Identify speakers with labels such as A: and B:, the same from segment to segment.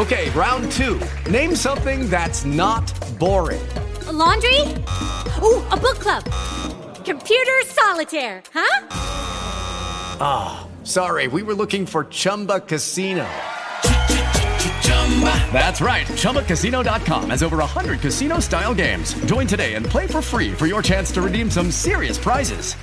A: Okay, round 2. Name something that's not boring.
B: A laundry? Ooh, a book club. Computer solitaire, huh?
A: Ah, sorry, we were looking for Chumba Casino. That's right, ChumbaCasino.com has over 100 casino-style games. Join today and play for free for your chance to redeem some serious prizes.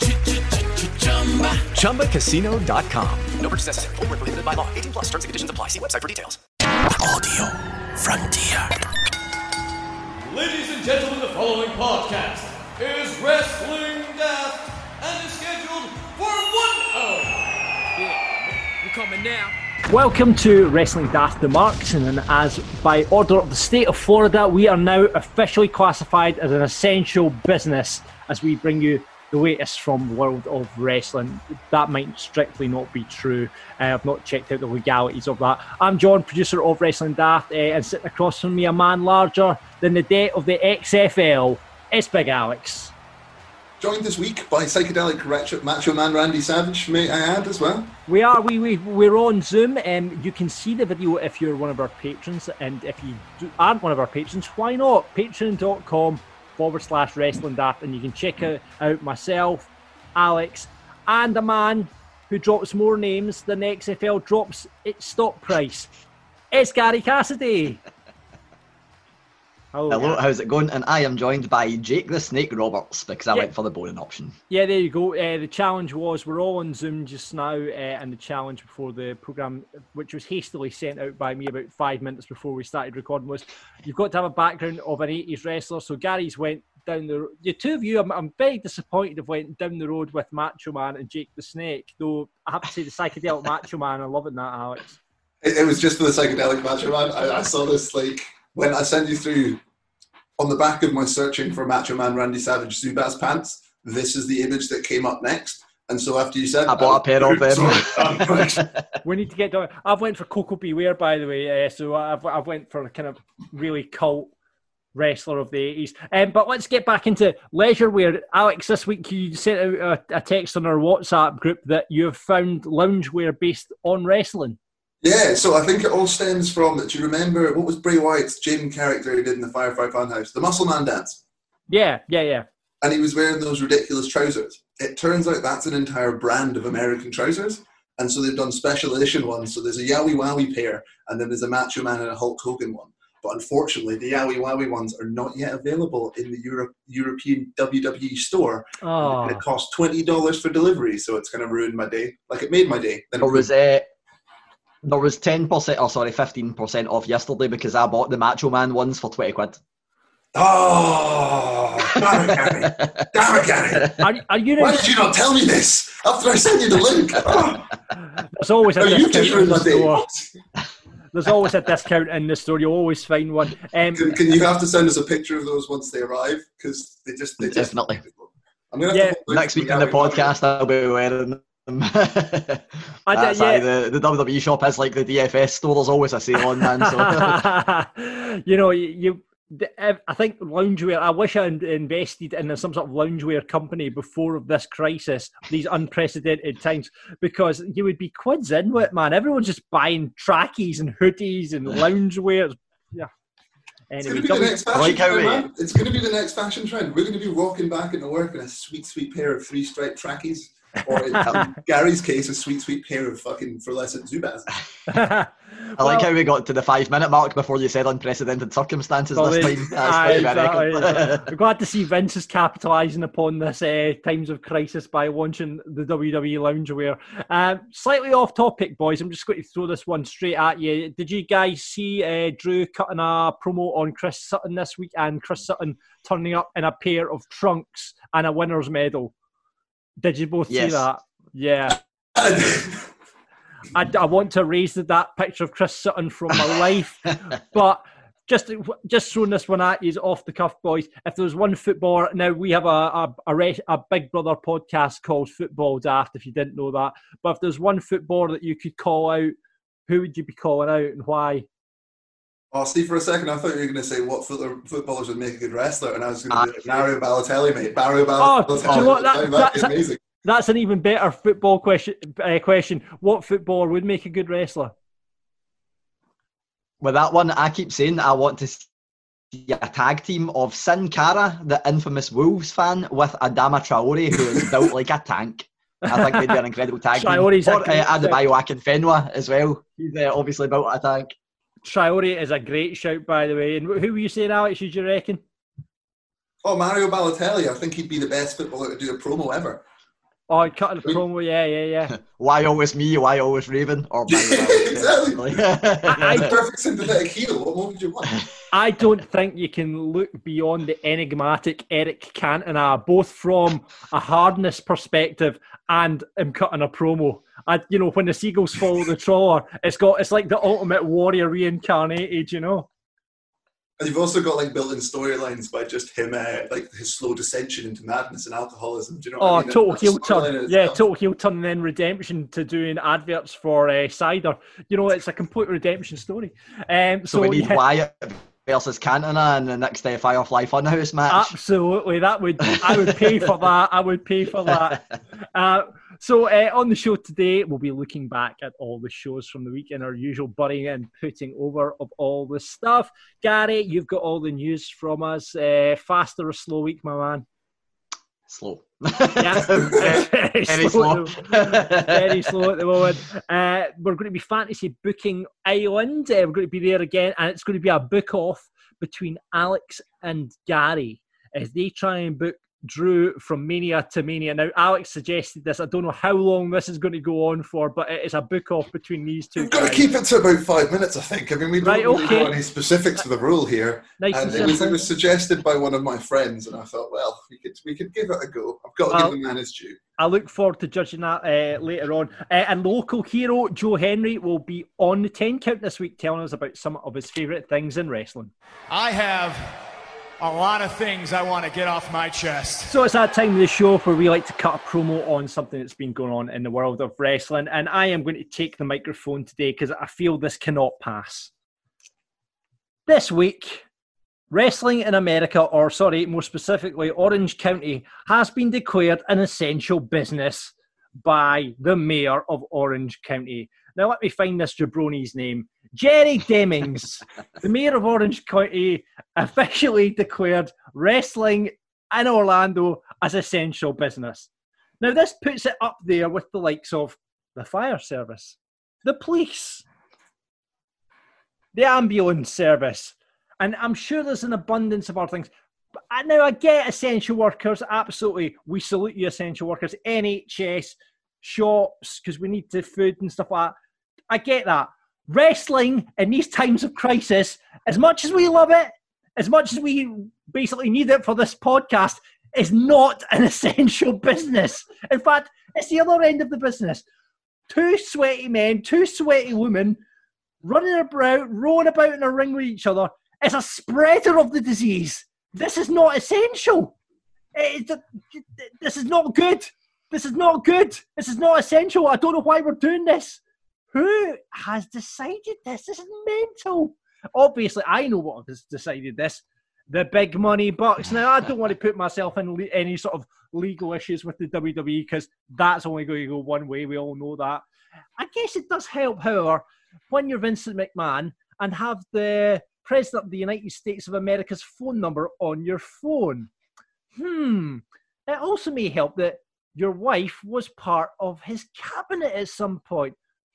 A: ChumbaCasino.com. No purchase necessary. Void where prohibited by law. 18 plus terms and conditions apply. See website for details.
C: Audio Frontier.
D: Ladies and gentlemen, the following podcast is Wrestling Daft and is scheduled for 1 hour.
E: Yeah, we're coming now.
F: Welcome to Wrestling Daft the Marks, and as by order of the state of Florida, we are now officially classified as an essential business as we bring you the latest from the world of wrestling. That might strictly not be true. I've not checked out the legalities of that. I'm John, producer of Wrestling Daft, and sitting across from me, a man larger than the debt of the XFL, it's Big Alex.
G: Joined this week by psychedelic Macho Man Randy Savage, may I add, as well?
F: We are. We're on Zoom. You can see the video if you're one of our patrons, and if you aren't one of our patrons, why not? Patreon.com/Wrestling Daft, and you can check out myself, Alex, and a man who drops more names than the XFL drops its stock price. It's Gary Cassidy.
C: Hello, how's it going? And I am joined by Jake the Snake Roberts because I went for the boring option.
F: Yeah, there you go. The challenge was, we're all on Zoom just now, and the challenge before the programme, which was hastily sent out by me about 5 minutes before we started recording, was you've got to have a background of an 80s wrestler. So Gary's went down the road. The two of you, I'm very disappointed, have went down the road with Macho Man and Jake the Snake, though I have to say the psychedelic Macho Man, I'm loving that, Alex.
G: It was just for the psychedelic Macho Man. I saw this, like, when I sent you through, on the back of my searching for Macho Man Randy Savage Zubaz pants, this is the image that came up next. And so after you said,
C: I bought a pair of them.
F: We need to get down. I've went for Coco Beware, by the way. So I've went for a kind of really cult wrestler of the 80s. But let's get back into leisure wear. Alex, this week you sent out a text on our WhatsApp group that you have found loungewear based on wrestling.
G: Yeah, so I think it all stems from, do you remember, what was Bray Wyatt's gym character he did in the Firefly Funhouse? The Muscle Man dance.
F: Yeah.
G: And he was wearing those ridiculous trousers. It turns out that's an entire brand of American trousers. And so they've done special edition ones. So there's a Yowie Wowie pair, and then there's a Macho Man and a Hulk Hogan one. But unfortunately, the Yowie Wowie ones are not yet available in the European WWE store.
F: Oh.
G: And it cost $20 for delivery, so it's going to ruin my day. Like, it made my day. Then
C: There was 15% off yesterday because I bought the Macho Man ones for 20 quid.
G: Oh, damn it, Gary.
F: Are you
G: Why did you not tell me this after I sent you the link? Oh.
F: There's always a discount in the store.
G: Day.
F: There's always a discount in the store. You'll always find one.
G: Can you have to send us a picture of those once they arrive? Because they just
C: definitely.
G: I'm gonna have to
C: next week in the podcast, I'll be wearing them. The WWE shop is like the DFS store. There's always a sale on, man. So.
F: I think loungewear, I wish I invested in some sort of loungewear company before this crisis, these unprecedented times, because you would be quids in with it, man. Everyone's just buying trackies and hoodies and loungewear. Yeah. Anyway,
G: it's going to be the next fashion trend. We're going to be walking back into work in a sweet pair of three-stripe trackies. Or in Gary's case, a sweet pair of fucking fluorescent Zubaz.
C: I like how we got to the 5-minute mark before you said unprecedented circumstances this time. That's
F: exactly. We're glad to see Vince is capitalising upon this times of crisis by launching the WWE loungewear. Slightly off topic, boys. I'm just going to throw this one straight at you. Did you guys see Drew cutting a promo on Chris Sutton this week, and Chris Sutton turning up in a pair of trunks and a winner's medal? Did you both see that? Yeah. I want to erase that picture of Chris Sutton from my life, but just throwing this one at you off the cuff, boys. If there was one footballer, now we have a Big Brother podcast called Football Daft, if you didn't know that. But if there's one footballer that you could call out, who would you be calling out and why?
G: Oh, see, for a second, I thought you were going to say what footballers would make a good wrestler, and I was going to be Mario Balotelli, mate. Mario Balotelli.
F: Oh, do you know what?
G: That's amazing.
F: That's an even better football question. What footballer would make a good wrestler?
C: with that one, I keep saying I want to see a tag team of Sin Cara, the infamous Wolves fan, with Adama Traore, who is built like a tank. I think they'd be an incredible tag team. Or Adebayo Akinfenwa as well. He's obviously built a tank.
F: Traore is a great shout, by the way. And who were you saying, Alex, did you reckon?
G: Oh, Mario Balotelli. I think he'd be the best footballer to do a promo ever.
F: Oh, cutting a promo, yeah.
C: Why always me? Why always Raven? Or
G: exactly. Perfect sympathetic heel. What more would you want?
F: I don't think you can look beyond the enigmatic Eric Cantona, both from a hardness perspective and him cutting a promo. When the seagulls follow the trawler, it's like the Ultimate Warrior reincarnated,
G: And you've also got like built-in storylines by just him, like his slow descension into madness and alcoholism. Do you know what I mean?
F: Total heel turn. Yeah, total heel turn and then redemption to doing adverts for cider. It's a complete redemption story.
C: So we need Wyatt versus Cantona in the next Firefly Funhouse match.
F: Absolutely, I would pay for that. So on the show today, we'll be looking back at all the shows from the week in our usual burying and putting over of all the stuff. Gary, you've got all the news from us. Fast or a slow week, my man?
C: Slow.
F: Yeah, very slow. Very slow at the moment. We're going to be Fantasy Booking Island. We're going to be there again, and it's going to be a book off between Alex and Gary as they try and book Drew from Mania to Mania. Now, Alex suggested this. I don't know how long this is going to go on for, but it's a book off between these two.
G: We've got to keep it to about 5 minutes, I think. I mean, we don't really know any specifics to the rule here.
F: Nice
G: and it was suggested by one of my friends, and I thought, well, we could give it a go. I've got to give the man his due.
F: I look forward to judging that later on. And local hero Joe Henry will be on the 10 count this week, telling us about some of his favourite things in wrestling.
H: I have a lot of things I want to get off my chest.
F: So it's that time of the show where we like to cut a promo on something that's been going on in the world of wrestling. And I am going to take the microphone today because I feel this cannot pass. This week, wrestling in America, or more specifically, Orange County, has been declared an essential business by the mayor of Orange County. Now let me find this jabroni's name. Jerry Demings, the mayor of Orange County, officially declared wrestling in Orlando as essential business. Now, this puts it up there with the likes of the fire service, the police, the ambulance service, and I'm sure there's an abundance of other things. But now, I get essential workers, absolutely. We salute you, essential workers, NHS, shops, because we need the food and stuff like that. I get that. Wrestling in these times of crisis, as much as we love it, as much as we basically need it for this podcast, is not an essential business. In fact, it's the other end of the business. Two sweaty men, two sweaty women running about, rolling about in a ring with each other is a spreader of the disease. This is not essential. This is not good. This is not good. This is not essential. I don't know why we're doing this. Who has decided this? This is mental. Obviously, I know what has decided this. The big money bucks. Now, I don't want to put myself in any sort of legal issues with the WWE because that's only going to go one way. We all know that. I guess it does help, however, when you're Vincent McMahon and have the President of the United States of America's phone number on your phone. It also may help that your wife was part of his cabinet at some point.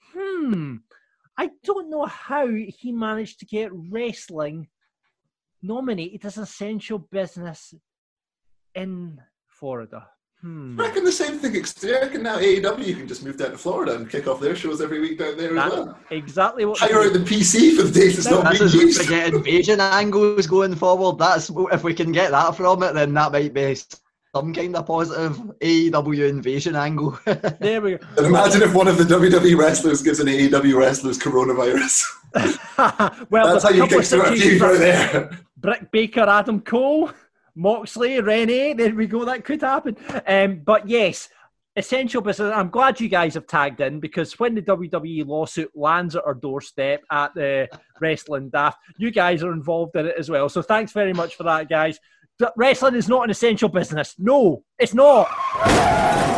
F: I don't know how he managed to get wrestling nominated as essential business in Florida.
G: I reckon the same thing. I reckon now AEW can just move down to Florida and kick off their shows every week down there as well.
F: Exactly what.
G: Hire out the PC for the days it's not being used.
C: To get invasion angles going forward. That's if we can get that from it, then that might be some kind of positive AEW invasion angle.
F: There we go.
G: And imagine if one of the WWE wrestlers gives an AEW wrestlers coronavirus.
F: Well,
G: that's how you kickstart a feud right there.
F: Britt Baker, Adam Cole, Moxley, Renee. There we go. That could happen. But yes, essential business. I'm glad you guys have tagged in because when the WWE lawsuit lands at our doorstep at the Wrestling Daft, you guys are involved in it as well. So thanks very much for that, guys. Wrestling is not an essential business. No, it's not.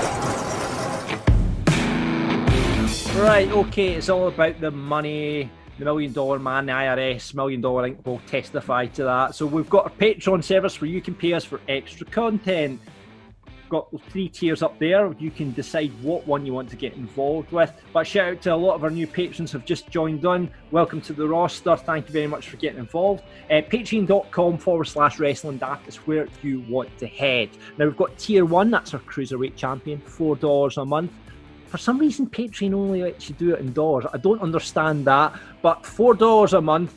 F: Right, okay, it's all about the money. The $1 Million Man, the IRS, $1 Million Inc. will testify to that. So we've got a Patreon service where you can pay us for extra content. Got 3 tiers up there. You can decide what one you want to get involved with. But shout out to a lot of our new patrons who have just joined on. Welcome to the roster. Thank you very much for getting involved. Patreon.com/Wrestling Daft is where you want to head. Now we've got tier 1, that's our Cruiserweight champion, $4 a month. For some reason, Patreon only lets you do it in dollars. I don't understand that, but $4 a month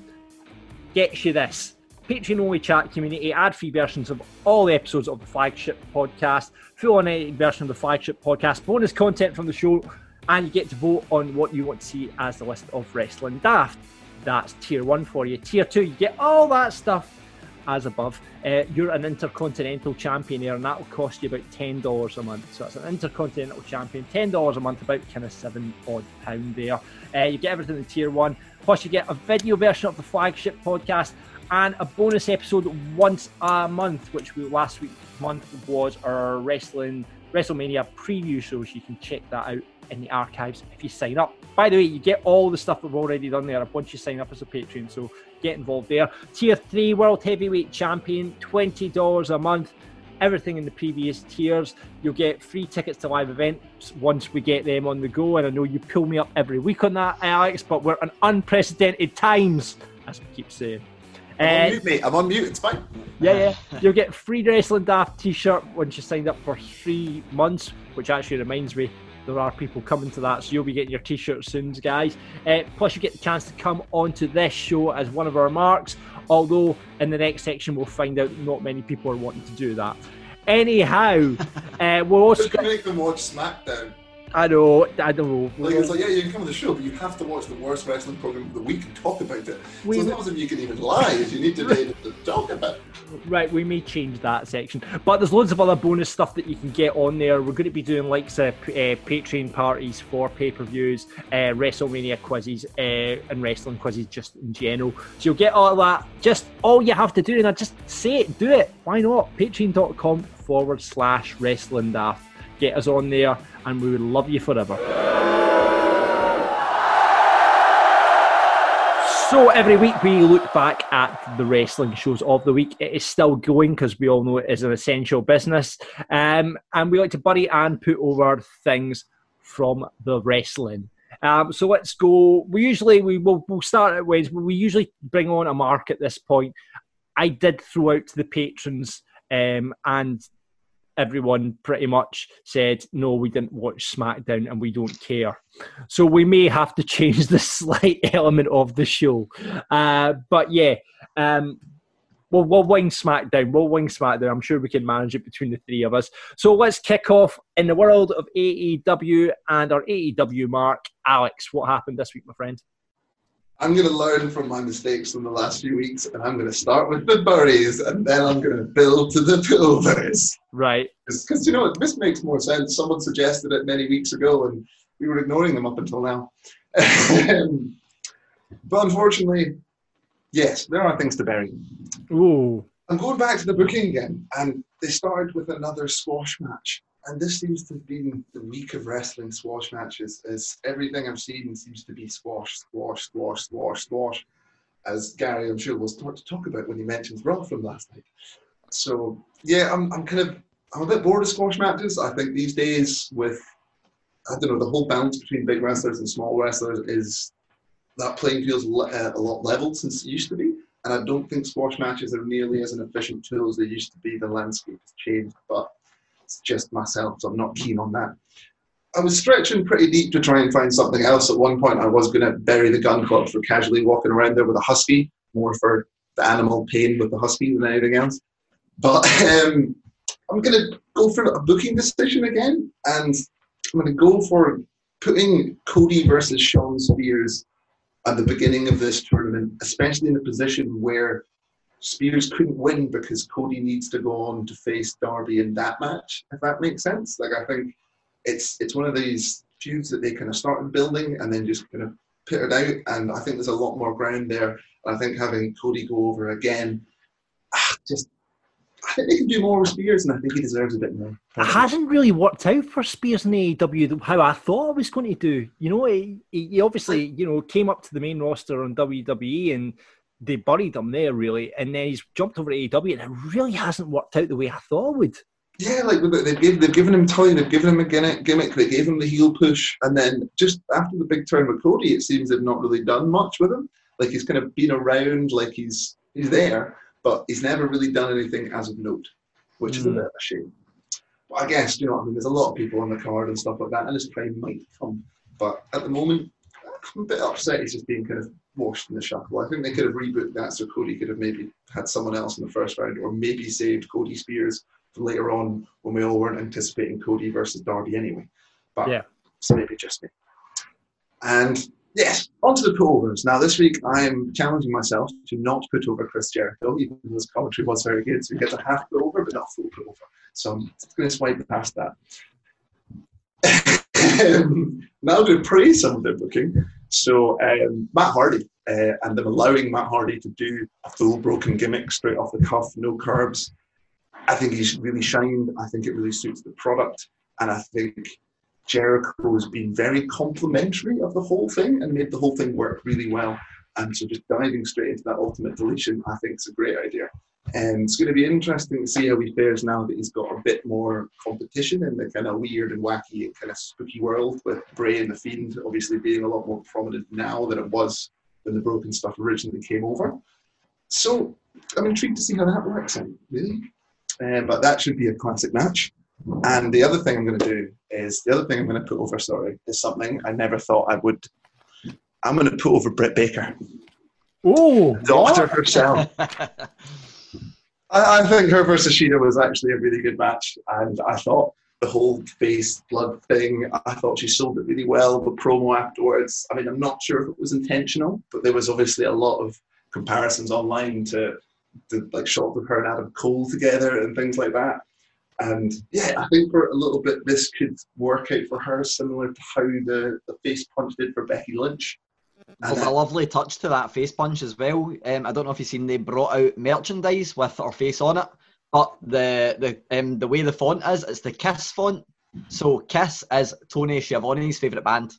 F: gets you this. Patreon-only chat community, ad-free versions of all the episodes of the Flagship Podcast, full unedited version of the Flagship Podcast, bonus content from the show, and you get to vote on what you want to see as the list of Wrestling Daft. That's tier 1 for you. Tier 2, you get all that stuff as above. You're an Intercontinental Champion here, and that will cost you about $10 a month. So that's an Intercontinental Champion, $10 a month, about kind of £7 odd there. You get everything in tier 1, plus you get a video version of the Flagship Podcast, and a bonus episode once a month, which last month was our WrestleMania preview show, so you can check that out in the archives if you sign up. By the way, you get all the stuff we've already done there once you sign up as a Patreon, so get involved there. Tier 3, World Heavyweight Champion, $20 a month. Everything in the previous tiers. You'll get free tickets to live events once we get them on the go, and I know you pull me up every week on that, Alex, but we're in unprecedented times, as we keep saying.
G: I'm on mute, mate. I'm on mute. It's fine.
F: Yeah. You'll get free Wrestling Daft t-shirt once you signed up for 3 months, which actually reminds me, there are people coming to that, so you'll be getting your t-shirt soon, guys. Plus, you get the chance to come onto this show as one of our marks, although in the next section we'll find out not many people are wanting to do that. Anyhow, we'll also
G: make them watch SmackDown.
F: I know. It's like,
G: yeah, you can come on the show, but you have to watch the worst wrestling program of the week and talk about it. So it's not as if you can even lie, you need to be able to talk about it.
F: Right, we may change that section. But there's loads of other bonus stuff that you can get on there. We're going to be doing Patreon parties for pay-per-views, WrestleMania quizzes, and wrestling quizzes just in general. So you'll get all of that. Just all you have to do, and I just say it, do it. Why not? Patreon.com/Wrestling Daft. Get us on there, and we would love you forever. So every week we look back at the wrestling shows of the week. It is still going because we all know it is an essential business. And we like to bury and put over things from the wrestling. So let's go. We'll start at Wednesday. We usually bring on a mark at this point. I did throw out to the patrons, and everyone pretty much said, no, we didn't watch SmackDown and we don't care. So we may have to change the slight element of the show. But yeah, we'll wing SmackDown. I'm sure we can manage it between the 3 of us. So let's kick off in the world of AEW and our AEW mark. Alex, what happened this week, my friend?
G: I'm going to learn from my mistakes from the last few weeks, and I'm going to start with the buries, and then I'm going to build to the pulvers.
F: Right.
G: Because, you know, this makes more sense. Someone suggested it many weeks ago, and we were ignoring them up until now. But unfortunately, yes, there are things to bury.
F: Ooh.
G: I'm going back to the booking again, and they started with another squash match. And this seems to have been the week of wrestling squash matches, as everything I've seen seems to be squash, as Gary, I'm sure, will start to talk about when he mentions Raw from last night. So, yeah, I'm a bit bored of squash matches. I think these days with, the whole balance between big wrestlers and small wrestlers is, that playing field's a lot leveled since it used to be. And I don't think squash matches are nearly as an efficient tool as they used to be. The landscape has changed, but it's just myself, so I'm not keen on that. I was stretching pretty deep to try and find something else. At one point, I was going to bury the Gun Club for casually walking around there with a husky, more for the animal pain with the husky than anything else. But I'm going to go for a booking decision again, and I'm going to go for putting Cody versus Shawn Spears at the beginning of this tournament, especially in a position where Spears couldn't win because Cody needs to go on to face Darby in that match, if that makes sense. Like, I think it's one of these feuds that they kind of started building and then just kind of petered out, and I think there's a lot more ground there. And I think having Cody go over again, just I think they can do more with Spears, and I think he deserves a bit more.
F: It hasn't really worked out for Spears in AEW how I thought I was going to do. You know, he obviously, you know, came up to the main roster on WWE and they buried him there, really. And then he's jumped over to AEW and it really hasn't worked out the way I thought it would. Yeah,
G: like they've given him time, they've given him a gimmick, they gave him the heel push, and then just after the big turn with Cody, it seems they've not really done much with him. Like he's kind of been around, like he's there, but he's never really done anything as of note, which is a bit of a shame. But I guess, you know what I mean, there's a lot of people on the card and stuff like that, and his time might come. But at the moment, I'm a bit upset he's just being kind of washed in the shuffle. I think they could have rebooted that so Cody could have maybe had someone else in the first round, or maybe saved Cody Spears for later on when we all weren't anticipating Cody versus Darby anyway. But yeah, so maybe just me. And yes, on to the put-overs. Now this week I'm challenging myself to not put over Chris Jericho, even though his commentary was very good, so he gets a half put-over but not full put-over. So I'm going to swipe past that. Now to praise some of their booking. So Matt Hardy, and them allowing Matt Hardy to do a full broken gimmick straight off the cuff, no curbs. I think he's really shined. I think it really suits the product. And I think Jericho has been very complimentary of the whole thing and made the whole thing work really well. And so just diving straight into that ultimate deletion, I think it's a great idea. And it's going to be interesting to see how he fares now that he's got a bit more competition in the kind of weird and wacky and kind of spooky world, with Bray and The Fiend obviously being a lot more prominent now than it was when the broken stuff originally came over. So I'm intrigued to see how that works out, really. But that should be a classic match. And the other thing I'm going to put over, is something I never thought I would. I'm going to put over Britt Baker.
F: Oh,
G: Doctor herself. I think her versus Shida was actually a really good match, and I thought the whole face blood thing, I thought she sold it really well. The promo afterwards, I mean, I'm not sure if it was intentional, but there was obviously a lot of comparisons online to like shots of her and Adam Cole together and things like that. And yeah, I think for a little bit this could work out for her, similar to how the face punch did for Becky Lynch.
C: And a lovely touch to that face punch as well. I don't know if you've seen, they brought out merchandise with her face on it, but the way the font is, it's the Kiss font. So Kiss is Tony Schiavone's favourite band.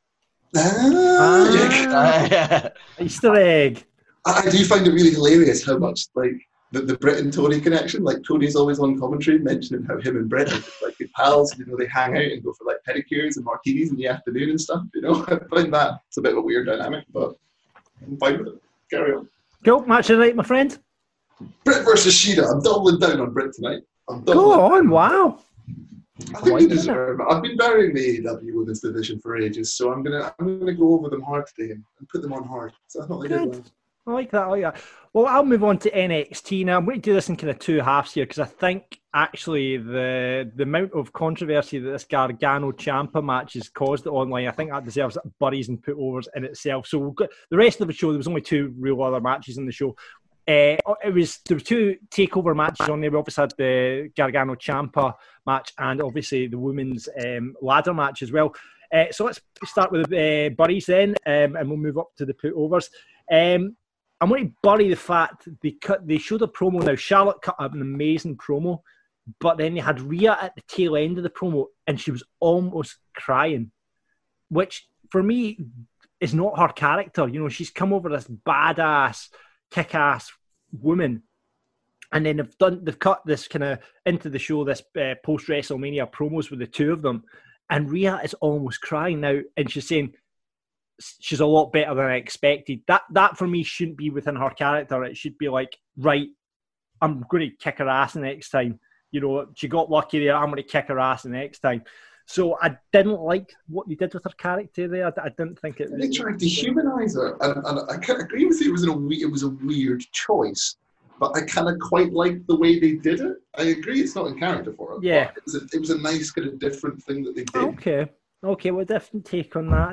F: Easter egg.
G: I do find it really hilarious how much like the Brit and Tony connection. Like Tony's always on commentary mentioning how him and Brit are like good pals. You know, they hang out and go for like pedicures and martinis in the afternoon and stuff. You know, I find that it's a bit of a weird dynamic, but I'm fine with it. Carry on.
F: Go match of the night, my friend.
G: Brit versus Shida. I'm doubling down on Brit tonight.
F: Go on! Wow.
G: I think they deserve it. I've been burying the AEW with this division for ages, so I'm gonna go over them hard today and put them on hard. So I thought they did well.
F: I like that. Well, I'll move on to NXT now. I'm going to do this in kind of two halves here because I think actually the amount of controversy that this Gargano Ciampa match has caused online, I think that deserves buddies and put-overs in itself. So we've got the rest of the show. There was only two real other matches in the show. There were two takeover matches on there. We obviously had the Gargano Ciampa match and obviously the women's ladder match as well. So let's start with buddies then, and we'll move up to the put-overs. I'm going to bury the fact they showed a promo now. Charlotte cut an amazing promo, but then they had Rhea at the tail end of the promo, and she was almost crying, which for me is not her character. You know, she's come over this badass, kick-ass woman, and then they've cut this kind of into the show, this post WrestleMania promos with the two of them, and Rhea is almost crying now, and she's saying she's a lot better than I expected. That for me shouldn't be within her character. It should be like, right, I'm going to kick her ass the next time. You know, she got lucky there. I'm going to kick her ass the next time. So I didn't like what they did with her character there. I didn't think it.
G: They tried to humanize her, and I kind of agree with you. It was a weird choice, but I kind of quite liked the way they did it. I agree, it's not in character for her.
F: Yeah,
G: it was a nice kind of different thing that they did.
F: Okay, well, different take on that.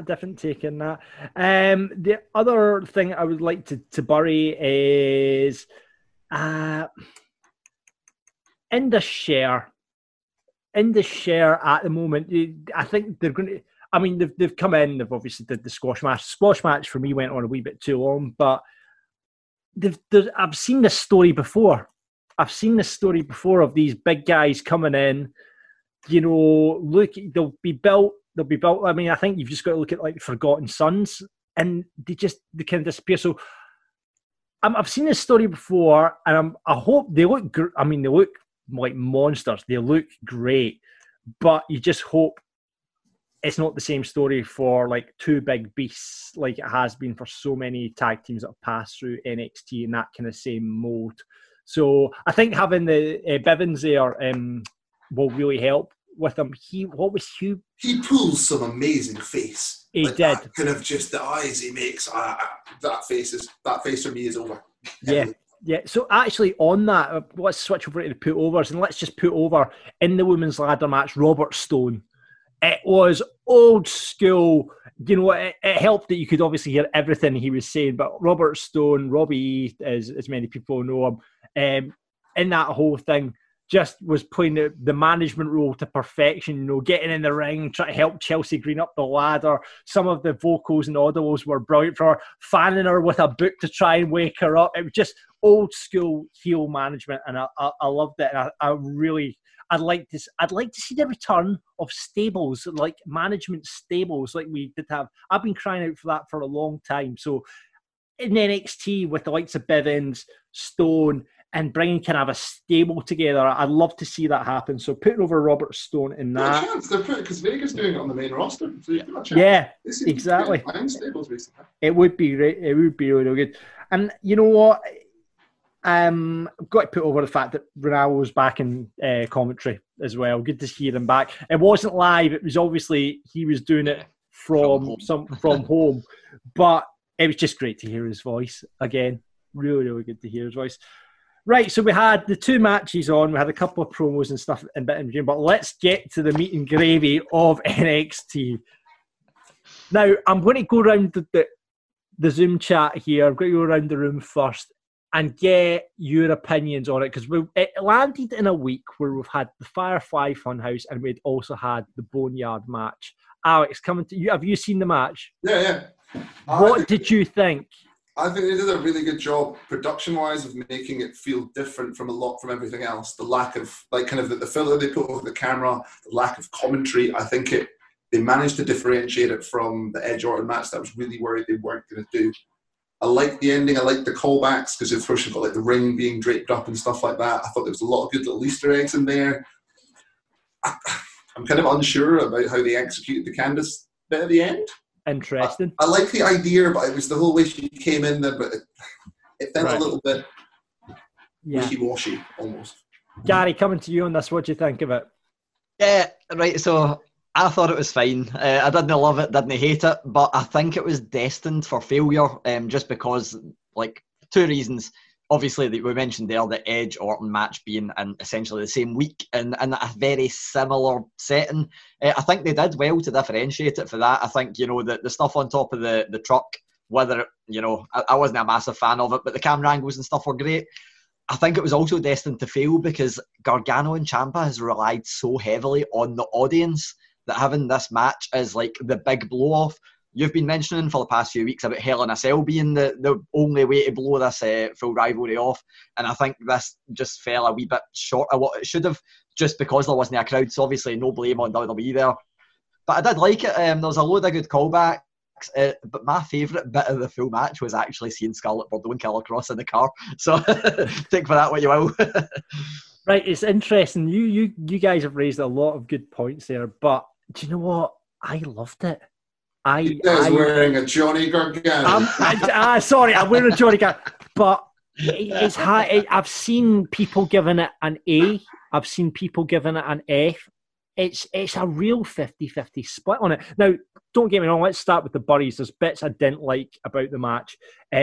F: The other thing I would like to bury is in the share at the moment. I think they're going to. I mean, they've come in. They've obviously did the squash match. Squash match for me went on a wee bit too long, but I've seen this story before. I've seen this story before of these big guys coming in. You know, look, they'll be built. I mean, I think you've just got to look at like the Forgotten Sons, and they kind of disappear. So I've seen this story before, and I hope they look. They look like monsters. They look great, but you just hope it's not the same story for like two big beasts like it has been for so many tag teams that have passed through NXT in that kind of same mold. So I think having the Bivens there will really help with him. He
G: pulls some amazing face.
F: He did. That
G: kind of just the eyes he makes. That face for me is over.
F: Yeah. Yeah, so actually on that, let's switch over to the put-overs, and let's just put over in the women's ladder match, Robert Stone. It was old school. You know, it helped that you could obviously hear everything he was saying, but Robert Stone, Robbie E, as many people know him, in that whole thing, just was playing the management role to perfection, you know, getting in the ring, trying to help Chelsea Green up the ladder. Some of the vocals and audibles were brilliant for her, fanning her with a book to try and wake her up. It was just old school heel management, and I loved it. And I'd like to see the return of stables, like management stables, like we did have. I've been crying out for that for a long time. So in NXT with the likes of Bivens, Stone, and bringing kind of a stable together, I'd love to see that happen. So putting over Robert Stone in that.
G: A chance. Because Vegas doing it on the main roster. So you've got a chance.
F: Yeah, exactly.
G: Stables, basically.
F: It would be great. It would be really good. And you know what? I've got to put over the fact that Ronaldo was back in commentary as well. Good to hear him back. It wasn't live. It was obviously he was doing it from home, but it was just great to hear his voice again. Really, really good to hear his voice. Right, so we had the two matches on. We had a couple of promos and stuff in between, but let's get to the meat and gravy of NXT. Now, I'm going to go around the Zoom chat here. I'm going to go around the room first and get your opinions on it, because it landed in a week where we've had the Firefly Funhouse and we'd also had the Boneyard match. Alex, coming to you, have you seen the match?
G: Yeah.
F: What did you think?
G: I think they did a really good job production-wise of making it feel different from everything else. The lack of the filler they put over the camera, the lack of commentary. I think they managed to differentiate it from the Edge Orton match that I was really worried they weren't going to do. I liked the ending. I liked the callbacks because first you've got like the ring being draped up and stuff like that. I thought there was a lot of good little Easter eggs in there. I'm kind of unsure about how they executed the Candice bit at the end.
F: Interesting.
G: I like the idea, but it was the whole way she came in there, but it felt a little bit wishy-washy almost.
F: Gary, coming to you on this, what do you think of it?
C: Yeah, right, so I thought it was fine. I didn't love it, didn't hate it, but I think it was destined for failure, just because, like, two reasons. Obviously, we mentioned there the Edge Orton match being in essentially the same week and a very similar setting. I think they did well to differentiate it for that. I think, you know, the stuff on top of the truck, whether, you know, I wasn't a massive fan of it, but the camera angles and stuff were great. I think it was also destined to fail because Gargano and Ciampa has relied so heavily on the audience that having this match is like the big blow-off. You've been mentioning for the past few weeks about Hell in a Cell being the only way to blow this full rivalry off. And I think this just fell a wee bit short of what it should have, just because there wasn't a crowd. So obviously no blame on WWE there. But I did like it. There was a load of good callbacks. But my favourite bit of the full match was actually seeing Scarlett Bordeaux and Killer Cross in the car. So take for that what you will.
F: Right, it's interesting. You guys have raised a lot of good points there. But do you know what? I loved it.
G: He is wearing a Johnny Gargano.
F: Sorry, I'm wearing a Johnny Gargano. But it's high. I've seen people giving it an A. I've seen people giving it an F. It's a real 50-50 split on it. Now, don't get me wrong, let's start with the Burries. There's bits I didn't like about the match.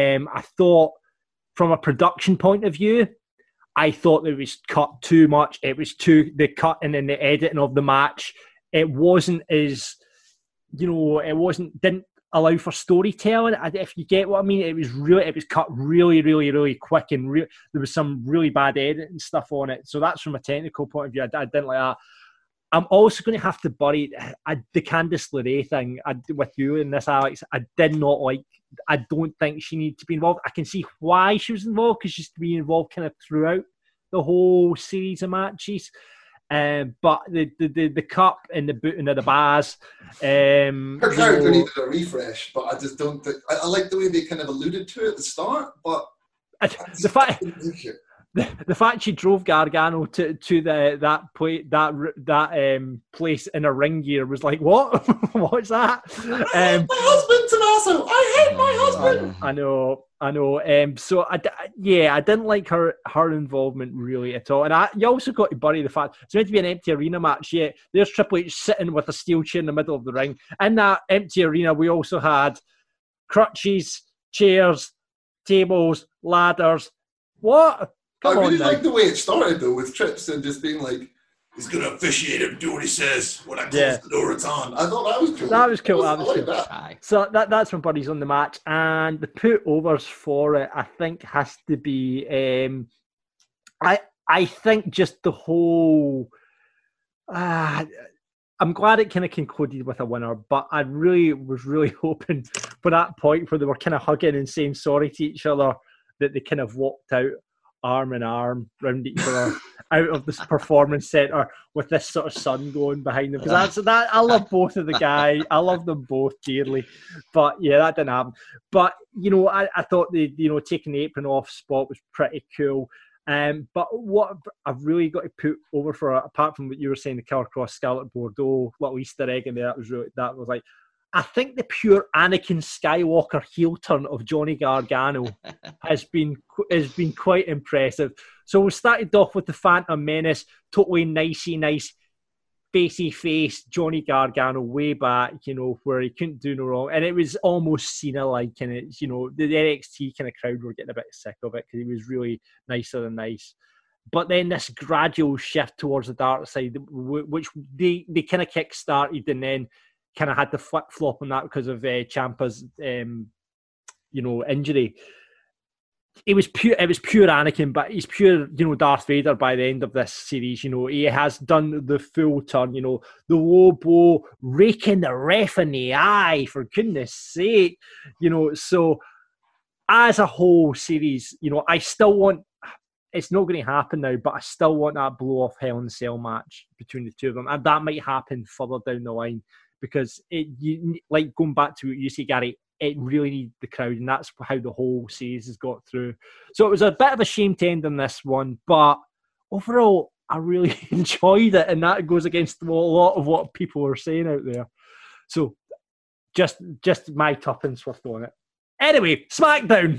F: I thought, from a production point of view, I thought it was cut too much. It was the cut and then the editing of the match. It wasn't as... You know, didn't allow for storytelling. If you get what I mean, it was cut really, really, really quick, and there was some really bad editing stuff on it. So that's from a technical point of view. I didn't like that. I'm also going to have to bury the Candice LeRae thing with you in this, Alex. I did not like. I don't think she needed to be involved. I can see why she was involved, because she's been involved kind of throughout the whole series of matches. But the cup and the booting of the bars.
G: Her character needed a refresh, but I just don't think... I like the way they kind of alluded to it at the start, but...
F: The fact she drove Gargano to that place in a ring gear was like, what? What's that?
G: I hate my husband, Tommaso. I hate my husband.
F: I know. So I didn't like her involvement really at all. And you also got to bury the fact it's meant to be an empty arena match. Yeah, there's Triple H sitting with a steel chair in the middle of the ring. In that empty arena, we also had crutches, chairs, tables, ladders. What?
G: I really like the way it started though, with Trips and just being like, he's going to officiate him, do what he says. When I close the door, it's on. I thought that was cool.
F: That was cool. So that's my buddies on the match. And the put-overs for it, I think, has to be... I think just the whole... I'm glad it kind of concluded with a winner, but I was really hoping for that point where they were kind of hugging and saying sorry to each other, that they kind of walked out arm in arm round each other out of this performance centre with this sort of sun going behind them. Because I love both of the guys. I love them both dearly. But yeah, that didn't happen. But, I thought the, taking the apron off spot was pretty cool. But what I've really got to put over for, apart from what you were saying, the Killer Cross Scarlet Bordeaux little Easter egg in there, that was like, I think the pure Anakin Skywalker heel turn of Johnny Gargano has been quite impressive. So we started off with the Phantom Menace, totally nice, facey face Johnny Gargano way back, where he couldn't do no wrong, and it was almost Cena-like, and it, the NXT kind of crowd were getting a bit sick of it because he was really nicer than nice. But then this gradual shift towards the dark side, which they kind of kick-started, and then kind of had to flip-flop on that because of Ciampa's, injury. It was pure Anakin, but he's pure, Darth Vader by the end of this series. He has done the full turn, the low blow, raking the ref in the eye, for goodness sake. So as a whole series, I still want, it's not going to happen now, but I still want that blow-off Hell in a Cell match between the two of them. And that might happen further down the line. Because like going back to what you say, Gary, it really needed the crowd, and that's how the whole series has got through. So it was a bit of a shame to end on this one, but overall, I really enjoyed it, and that goes against a lot of what people are saying out there. So just my tuppence worth on it. Anyway, SmackDown.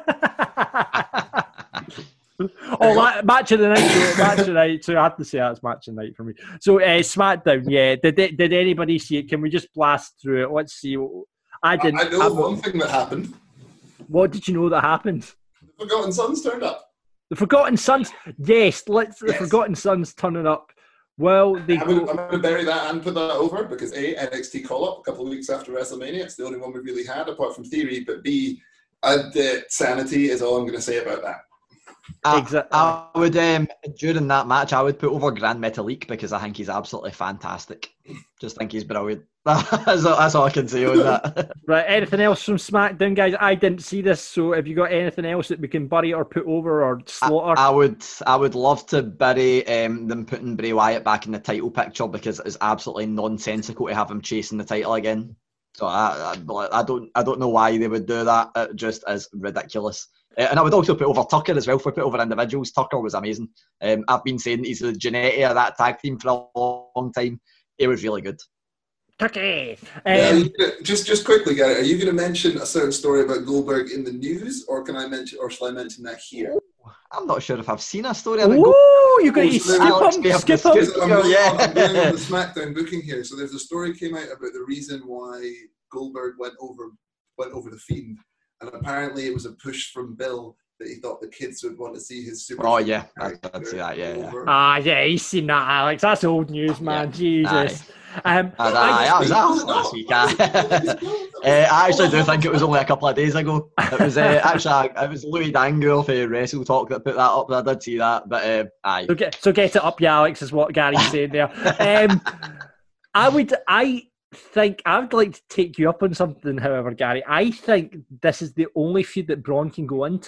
F: Match of the night. So I have to say that's match of the night for me. So SmackDown, yeah. Did anybody see it? Can we just blast through it? Let's see. I didn't.
G: I know one thing that happened.
F: What did you know that happened?
G: The Forgotten Sons turned up.
F: The Forgotten Sons, yes. The Forgotten Sons turning up. Well, I'm
G: going to bury that and put that over because A, NXT call-up a couple of weeks after WrestleMania. It's the only one we really had apart from Theory. But B, sanity is all I'm going to say about that.
F: Exactly.
C: I would during that match I would put over Grand Metalik because I think he's absolutely fantastic. Just think he's brilliant. That's all I can say on that.
F: Right, anything else from SmackDown, guys? I didn't see this, so have you got anything else that we can bury or put over or slaughter?
C: I would love to bury them putting Bray Wyatt back in the title picture because it's absolutely nonsensical to have him chasing the title again. So I don't know why they would do that. It just is ridiculous. And I would also put over Tucker as well for put over individuals. Tucker was amazing. I've been saying he's the Jannetty of that tag team for a long time. He was really good.
F: Tucker!
G: Just quickly, Gary, are you going to mention a certain story about Goldberg in the news, or shall I mention that here?
C: I'm not sure if I've seen a story
F: about Goldberg. Oh, you're going to skip him.
G: I'm going on the SmackDown booking here. So there's a story came out about the reason why Goldberg went over the Fiend. And apparently it was a push from Bill that he thought the kids would want to see his super.
C: Oh, yeah. I'd see that, yeah.
F: Yeah, he's seen that, Alex. That's old news, man. Yeah. Jesus.
C: That was last week. I actually do think it was only a couple of days ago. It was it was Louis Dangle for Wrestle Talk that put that up. I did see that, but aye.
F: So get it up, yeah, Alex, is what Gary's saying there. I think I would like to take you up on something, however, Gary. I think this is the only feud that Braun can go into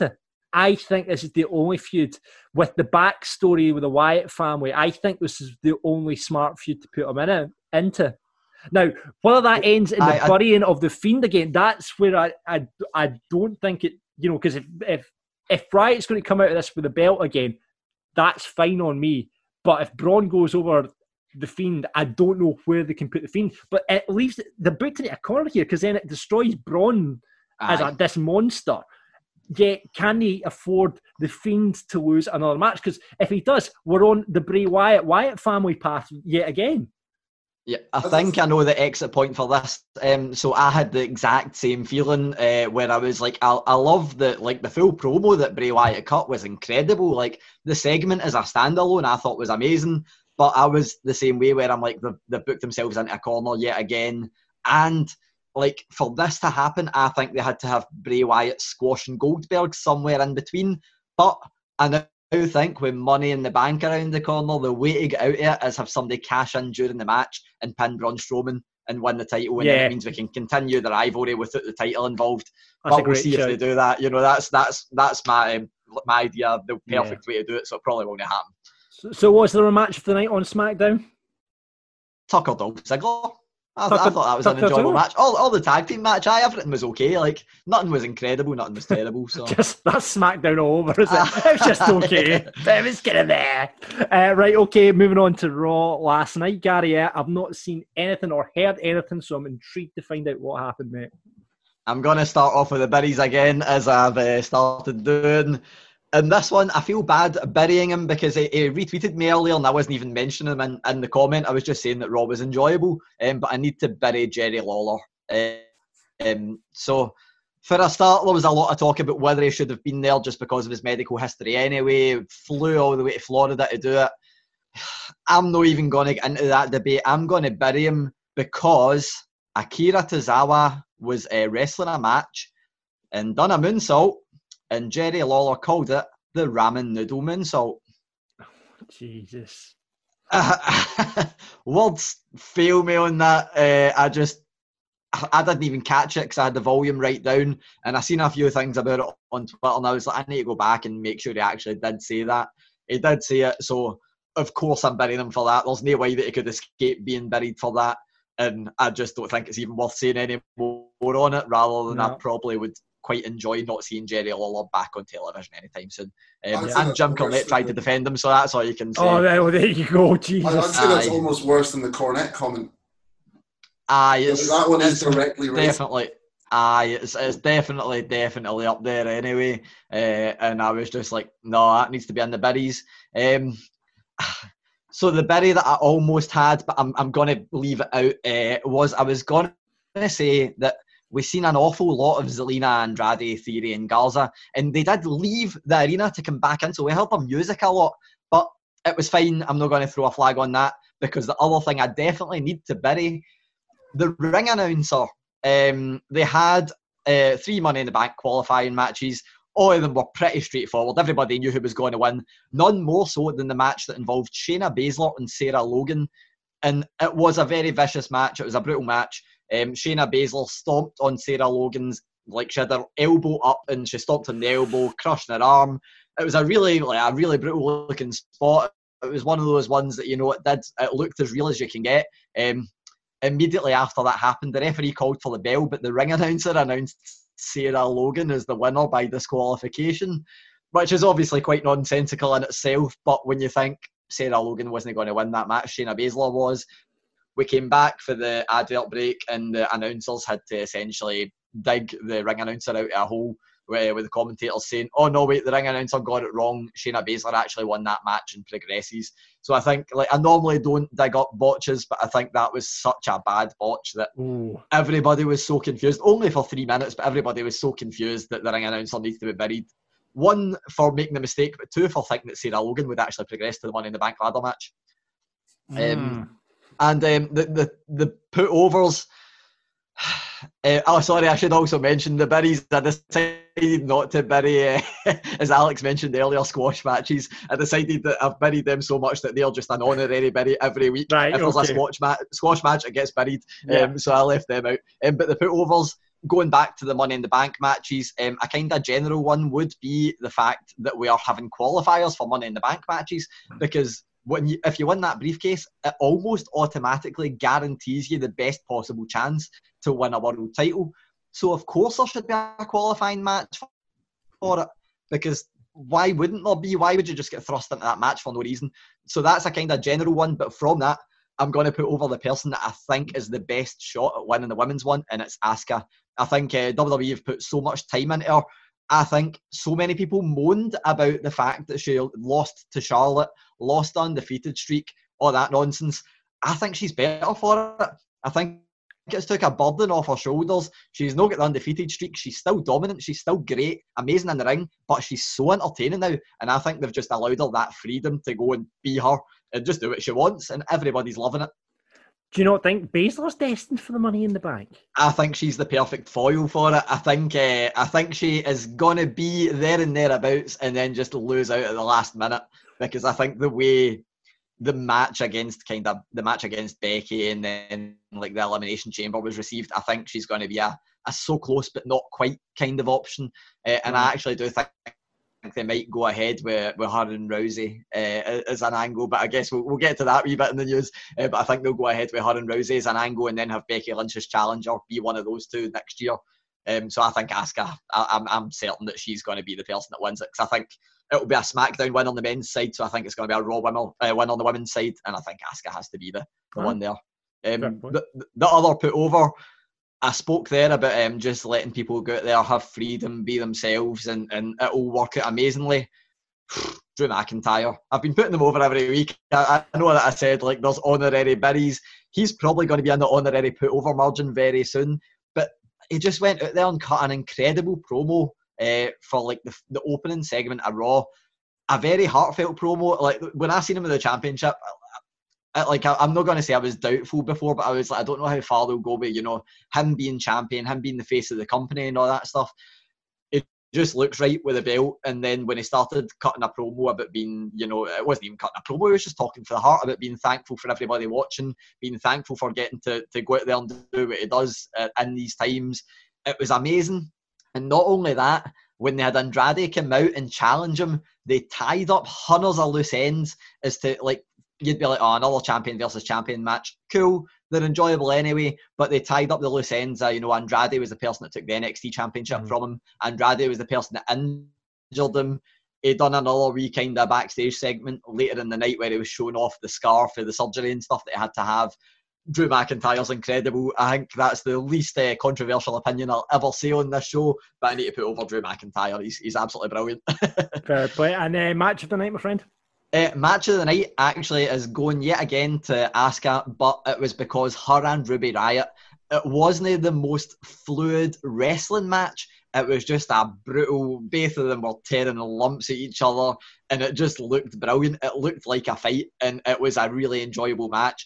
F: I think this is the only feud with the backstory with the Wyatt family. I think this is the only smart feud to put them into. Now, whether that ends in the burying of the Fiend again, that's where I don't think it, because if Wyatt's going to come out of this with a belt again, that's fine on me. But if Braun goes over the Fiend, I don't know where they can put the Fiend. But it leaves the book in a corner here, because then it destroys Braun as this monster. Yet, can he afford the Fiend to lose another match? Because if he does, we're on the Bray Wyatt family path yet again.
C: Yeah, I think I know the exit point for this. So I had the exact same feeling where I was like, I love the full promo that Bray Wyatt cut was incredible. Like, the segment as a standalone, I thought was amazing. But I was the same way where I'm like, they've booked themselves into a corner yet again. And like, for this to happen, I think they had to have Bray Wyatt squashing Goldberg somewhere in between. But I now think with Money in the Bank around the corner, the way to get out of it is have somebody cash in during the match and pin Braun Strowman and win the title. And then it means we can continue the rivalry without the title involved. But we'll see if they do that. That's my idea, the perfect way to do it. So it probably won't happen.
F: So was there a match of the night on SmackDown?
C: Tucker Dolph Ziggler. I thought that was an enjoyable match. All the tag team match, everything was okay. Like, nothing was incredible, nothing was terrible. So
F: just that's SmackDown all over, is it? It was just okay. It was kind of there. Right, okay. Moving on to Raw last night, Gary. I've not seen anything or heard anything, so I'm intrigued to find out what happened, mate. I'm
C: gonna start off with the Berries again, as I've started doing. And this one, I feel bad burying him because he retweeted me earlier and I wasn't even mentioning him in the comment. I was just saying that Raw was enjoyable, but I need to bury Jerry Lawler. So, for a start, there was a lot of talk about whether he should have been there just because of his medical history anyway. Flew all the way to Florida to do it. I'm not even going to get into that debate. I'm going to bury him because Akira Tozawa was wrestling a match and done a moonsault. And Jerry Lawler called it the ramen noodle moonsault.
F: Jesus.
C: Words fail me on that. I didn't even catch it because I had the volume right down. And I seen a few things about it on Twitter. And I was like, I need to go back and make sure he actually did say that. He did say it. So, of course, I'm burying him for that. There's no way that he could escape being buried for that. And I just don't think it's even worth saying any more on it, rather than I probably would quite enjoy not seeing Jerry Lawler back on television anytime soon. And Jim Cornette tried to defend him, so that's all you can say.
F: Oh, there you go, Jesus.
G: I'd say that's almost worse than the Cornette comment.
C: That
G: one is directly
C: definitely. It's definitely up there anyway. And I was just like, no, that needs to be in the berries. So the berry that I almost had, but I'm going to leave it out, was I was going to say that we've seen an awful lot of Zelina Andrade, Theory and Garza, and they did leave the arena to come back in, so we heard their music a lot, but it was fine. I'm not going to throw a flag on that, because the other thing I definitely need to bury, the ring announcer. They had 3 Money in the Bank qualifying matches. All of them were pretty straightforward. Everybody knew who was going to win. None more so than the match that involved Shayna Baszler and Sarah Logan. And it was a very vicious match. It was a brutal match. Shayna Baszler stomped on Sarah Logan's, like, she had her elbow up and she stomped on the elbow, crushed her arm. It was a really brutal looking spot. It was one of those ones that, it looked as real as you can get. Immediately after that happened, the referee called for the bell, but the ring announcer announced Sarah Logan as the winner by disqualification, which is obviously quite nonsensical in itself. But when you think Sarah Logan wasn't going to win that match, Shayna Baszler was. We came back for the advert break and the announcers had to essentially dig the ring announcer out of a hole with the commentators saying, oh no, wait, the ring announcer got it wrong. Shayna Baszler actually won that match and progresses. So I think, I normally don't dig up botches, but I think that was such a bad botch that everybody was so confused. Only for 3 minutes, but everybody was so confused that the ring announcer needs to be buried. 1, for making the mistake, but 2, for thinking that Sarah Logan would actually progress to the Money in the Bank ladder match. And the put-overs... sorry, I should also mention the berries. I decided not to bury, as Alex mentioned earlier, squash matches. I decided that I've buried them so much that they're just an honorary bury every week. Right, if there's a squash match, it gets buried. So I left them out. But the put-overs, going back to the Money in the Bank matches, a kind of general one would be the fact that we are having qualifiers for Money in the Bank matches, because if you win that briefcase, it almost automatically guarantees you the best possible chance to win a world title. So of course there should be a qualifying match for it, because why wouldn't there be? Why would you just get thrust into that match for no reason? So that's a kind of general one, but from that, I'm going to put over the person that I think is the best shot at winning the women's one, and it's Asuka. I think WWE have put so much time into her. I think so many people moaned about the fact that she lost to Charlotte, lost the undefeated streak, all that nonsense. I think she's better for it. I think it's took a burden off her shoulders. She's not got the undefeated streak. She's still dominant. She's still great, amazing in the ring, but she's so entertaining now. And I think they've just allowed her that freedom to go and be her and just do what she wants, and everybody's loving it.
F: Do you not think Baszler's destined for the Money in the Bank?
C: I think she's the perfect foil for it. I think she is going to be there and thereabouts and then just lose out at the last minute, because I think the way the match against Becky and then like the Elimination Chamber was received, I think she's going to be a so close but not quite kind of option. And I actually do think they might go ahead with her and Rousey as an angle, but I guess we'll get to that wee bit in the news. But I think they'll go ahead with her and Rousey as an angle and then have Becky Lynch's challenger be one of those two next year. So I think Asuka, I'm certain that she's going to be the person that wins it, because I think it'll be a SmackDown win on the men's side, so I think it's going to be a Raw win on the women's side, and I think Asuka has to be the one there. The other put over, I spoke there about just letting people go out there, have freedom, be themselves, and it'll work out amazingly. Drew McIntyre. I've been putting them over every week. I know that I said like there's honorary berries. He's probably going to be in the honorary put over margin very soon, but he just went out there and cut an incredible promo for like the opening segment of Raw. A very heartfelt promo. Like when I seen him in the championship, I'm not going to say I was doubtful before, but I was like, I don't know how far they'll go with, him being champion, him being the face of the company and all that stuff. It just looks right with the belt. And then when he started cutting a promo about being, it wasn't even cutting a promo, he was just talking for the heart about being thankful for everybody watching, being thankful for getting to go out there and do what he does in these times. It was amazing. And not only that, when they had Andrade come out and challenge him, they tied up hundreds of loose ends as to like, you'd be like, oh, another champion versus champion match. Cool. They're enjoyable anyway, but they tied up the loose ends. Andrade was the person that took the NXT championship from him. Andrade was the person that injured him. He done another wee kind of backstage segment later in the night where he was showing off the scar for the surgery and stuff that he had to have. Drew McIntyre's incredible. I think that's the least controversial opinion I'll ever say on this show, but I need to put over Drew McIntyre. He's absolutely brilliant.
F: Fair play. And match of the night, my friend?
C: Match of the night actually is going yet again to Asuka, but it was because her and Ruby Riott, it wasn't the most fluid wrestling match. It was just a brutal, both of them were tearing lumps at each other, and it just looked brilliant. It looked like a fight, and it was a really enjoyable match.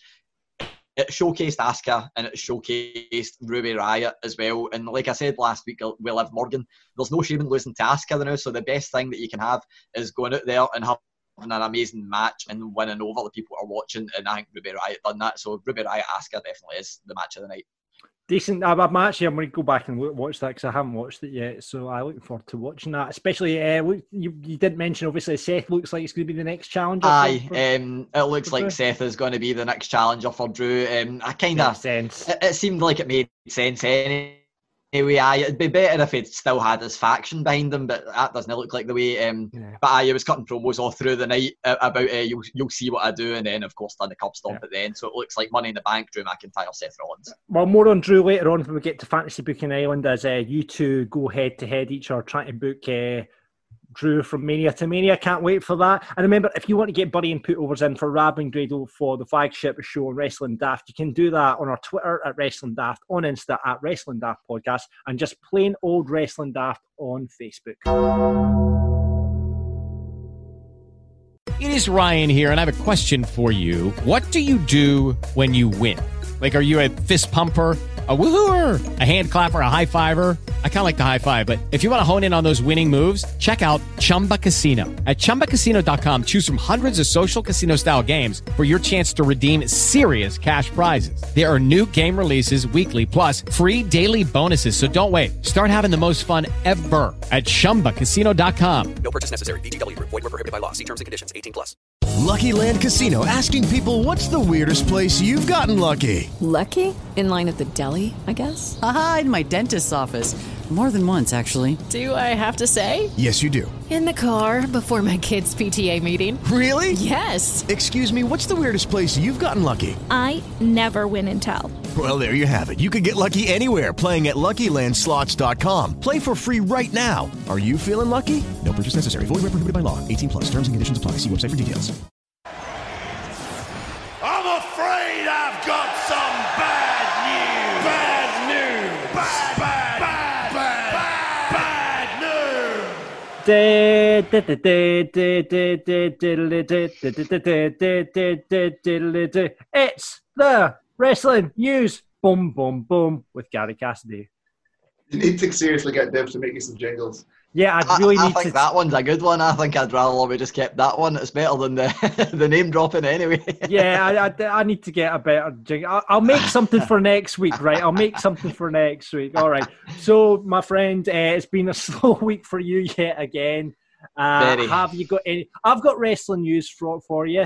C: It showcased Asuka and it showcased Ruby Riott as well. And like I said last week with Liv Morgan, there's no shame in losing to Asuka now. So the best thing that you can have is going out there and having an amazing match and winning over the people who are watching. And I think Ruby Riott done that. So Ruby Riott Asuka definitely is the match of the night.
F: Decent. I'm actually, I'm going to go back and watch that because I haven't watched it yet. So I look forward to watching that. Especially, you did mention, obviously, Seth looks like he's going to be the next challenger.
C: It looks like Seth is going to be the next challenger for Drew. I kind of, it seemed like it made sense anyway. It'd be better if he'd still had his faction behind him, but that doesn't look like the way. But he was cutting promos all through the night about you'll see what I do, and then of course done the curb stomp at the end. So it looks like Money in the Bank, Drew McIntyre, Seth Rollins. Well,
F: more on Drew later on when we get to Fantasy Booking Island, as you two go head to head, each are trying to book Drew from Mania to Mania. Can't wait for that. And remember, if you want to get Buddy and Putovers in for Rab and Grado for the flagship show on Wrestling Daft, you can do that on our Twitter at Wrestling Daft, on Insta at Wrestling Daft Podcast, and just plain old Wrestling Daft on Facebook.
I: It is Ryan here, and I have a question for you. What do you do when you win? Like, are you a fist pumper, a woohooer, a hand clapper, a high fiver? I kind of like the high five, but if you want to hone in on those winning moves, check out Chumba Casino. At ChumbaCasino.com, choose from hundreds of social casino style games for your chance to redeem serious cash prizes. There are new game releases weekly, plus free daily bonuses. So don't wait. Start having the most fun ever at ChumbaCasino.com.
J: No purchase necessary. VGW. Void where prohibited by law. See terms and conditions. 18+.
K: Lucky Land Casino, asking people, what's the weirdest place you've gotten lucky?
L: Lucky? In line at the deli, I guess?
M: Aha, in my dentist's office. More than once, actually.
L: Do I have to say?
K: Yes, you do.
L: In the car before my kids' PTA meeting.
K: Really?
L: Yes.
K: Excuse me, what's the weirdest place you've gotten lucky?
N: I never win and tell.
K: Well, there you have it. You can get lucky anywhere, playing at LuckyLandSlots.com. Play for free right now. Are you feeling lucky? No purchase necessary. Void where prohibited by law. 18+. Terms and conditions apply. See website for details.
H: I'm afraid I've got some bad news. Bad news.
F: Bad news. It's the wrestling news. Boom, boom, boom with Gary Cassidy.
G: You need to seriously get Deb to make you some jingles.
F: Yeah,
C: I think that one's a good one. I think I'd rather we just kept that one. It's better than the name dropping anyway.
F: Yeah, I need to get a better jingle. I'll make something for next week, right? I'll make something for next week. All right. So, my friend, it's been a slow week for you yet again. Have you got any? I've got wrestling news for you.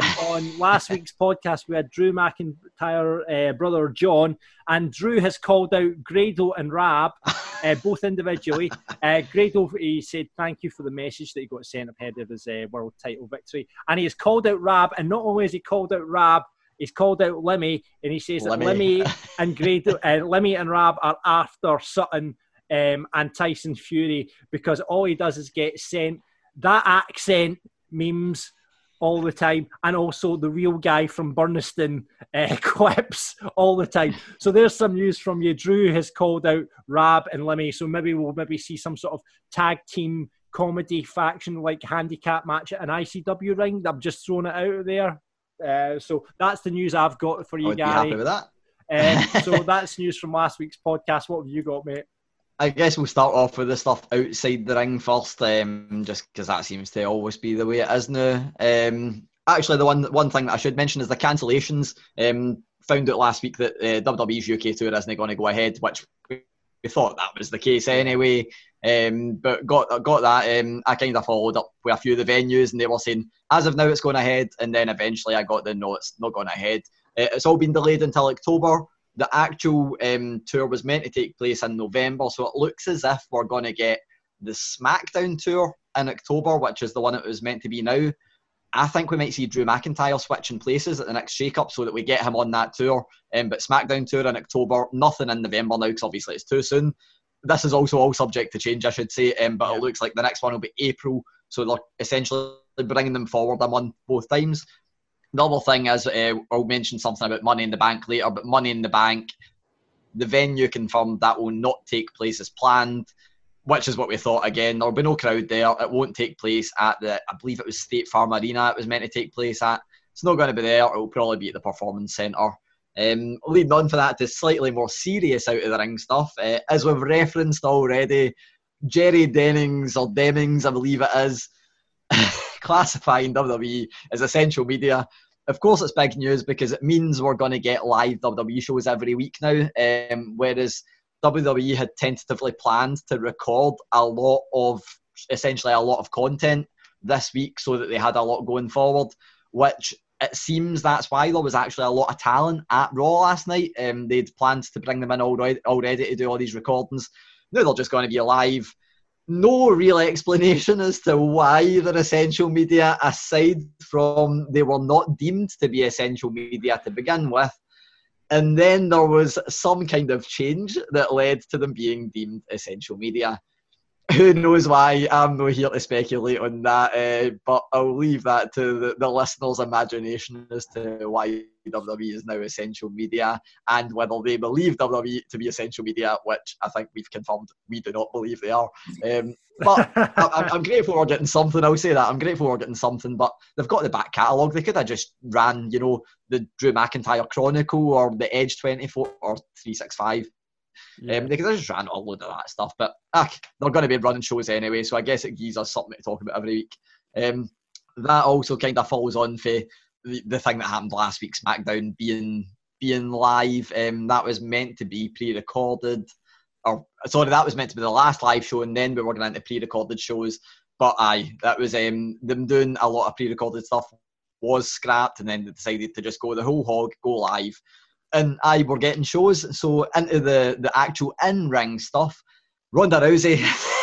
F: On last week's podcast, we had Drew McIntyre, brother John, and Drew has called out Grado and Rab, both individually. Grado, he said thank you for the message that he got sent ahead of his world title victory. And he has called out Rab, and not only has he called out Rab, he's called out Lemmy, and he says that Lemmy and Grado, Lemmy and Rab are after Sutton and Tyson Fury, because all he does is get sent that accent memes all the time, and also the real guy from Burniston quips all the time. So there's some news from you. Drew has called out Rab and Lemmy, so maybe we'll see some sort of tag team comedy faction like handicap match at an ICW ring. I'm just throwing it out there. So that's the news I've got for you, Gary.
C: I'd be happy with that.
F: So that's news from last week's podcast. What have you got, mate?
C: I guess we'll start off with the stuff outside the ring first, just because that seems to always be the way it is now. Actually, the one thing that I should mention is the cancellations. Found out last week that WWE's UK tour isn't going to go ahead, which we thought that was the case anyway. But got that. I kind of followed up with a few of the venues, and they were saying, as of now, it's going ahead. And then eventually I got the no, it's not going ahead. It's all been delayed until October. The actual tour was meant to take place in November, so it looks as if we're going to get the SmackDown tour in October, which is the one it was meant to be now. I think we might see Drew McIntyre switching places at the next shake-up so that we get him on that tour. But SmackDown tour in October, nothing in November now, because obviously it's too soon. This is also all subject to change, I should say, but It looks like the next one will be April, so they're essentially bringing them forward a month both times. The other thing is, I'll mention something about Money in the Bank later, but Money in the Bank, the venue confirmed that will not take place as planned, which is what we thought again. There will be no crowd there. It won't take place at I believe it was State Farm Arena it was meant to take place at. It's not going to be there. It will probably be at the Performance Centre. Leading on for that to slightly more serious out of the ring stuff, as we've referenced already, Jerry Dennings, or Demings, I believe it is, classifying WWE as essential media. Of course, it's big news because it means we're going to get live WWE shows every week now, whereas WWE had tentatively planned to record a lot of content this week so that they had a lot going forward, which it seems that's why there was actually a lot of talent at Raw last night. They'd planned to bring them in already to do all these recordings. Now they're just going to be live. No real explanation as to why they're essential media, aside from they were not deemed to be essential media to begin with. And then there was some kind of change that led to them being deemed essential media. Who knows why? I'm not here to speculate on that, but I'll leave that to the listeners' imagination as to why WWE is now essential media and whether they believe WWE to be essential media, which I think we've confirmed we do not believe they are. But I'm grateful we're getting something. I'll say that. I'm grateful we're getting something, but they've got the back catalogue. They could have just ran, the Drew McIntyre Chronicle or the Edge 24 or 365. because I just ran a load of that stuff. But they're going to be running shows anyway, so I guess it gives us something to talk about every week. That also kind of follows on for the thing that happened last week, SmackDown being live. That was meant to be pre-recorded. That was meant to be the last live show, and then we were going into pre-recorded shows. But that was them doing a lot of pre-recorded stuff was scrapped, and then they decided to just go the whole hog, go live. And we're getting shows. So into the actual in-ring stuff, Ronda Rousey,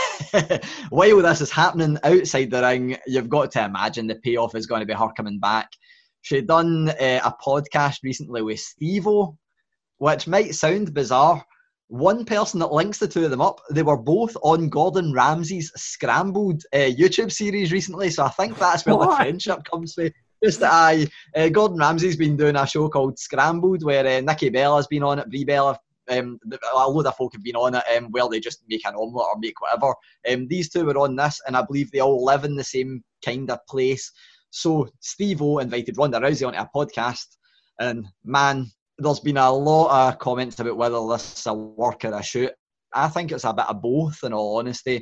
C: while this is happening outside the ring, you've got to imagine the payoff is going to be her coming back. She'd done a podcast recently with Steve-O, which might sound bizarre. One person that links the two of them up, they were both on Gordon Ramsay's Scrambled YouTube series recently, so I think that's where the friendship comes from. Just that Gordon Ramsay's been doing a show called Scrambled, where Nikki Bella's been on it, Brie Bella, a load of folk have been on it, where they just make an omelette or make whatever. These two were on this, and I believe they all live in the same kind of place. So Steve-O invited Ronda Rousey onto a podcast, and man, there's been a lot of comments about whether this is a work or a shoot. I think it's a bit of both, in all honesty.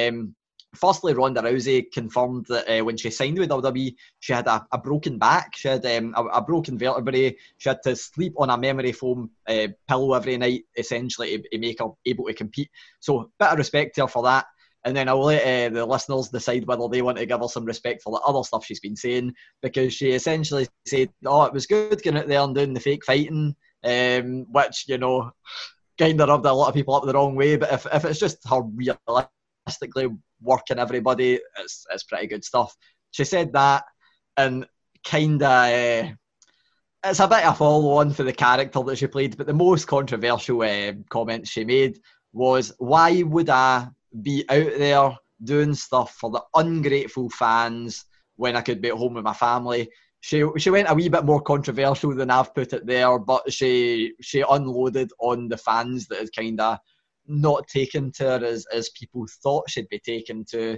C: Firstly, Ronda Rousey confirmed that when she signed with WWE, she had a broken back. She had a broken vertebrae. She had to sleep on a memory foam pillow every night, essentially, to make her able to compete. So, bit of respect to her for that. And then I'll let the listeners decide whether they want to give her some respect for the other stuff she's been saying, because she essentially said, it was good getting out there and doing the fake fighting, which, kind of rubbed a lot of people up the wrong way. But if it's just her realistically working everybody, it's pretty good stuff. She said that, and kind of it's a bit of a follow-on for the character that she played, but the most controversial comment she made was, why would I be out there doing stuff for the ungrateful fans when I could be at home with my family? She went a wee bit more controversial than I've put it there, but she unloaded on the fans that is kind of not taken to her as people thought she'd be taken to.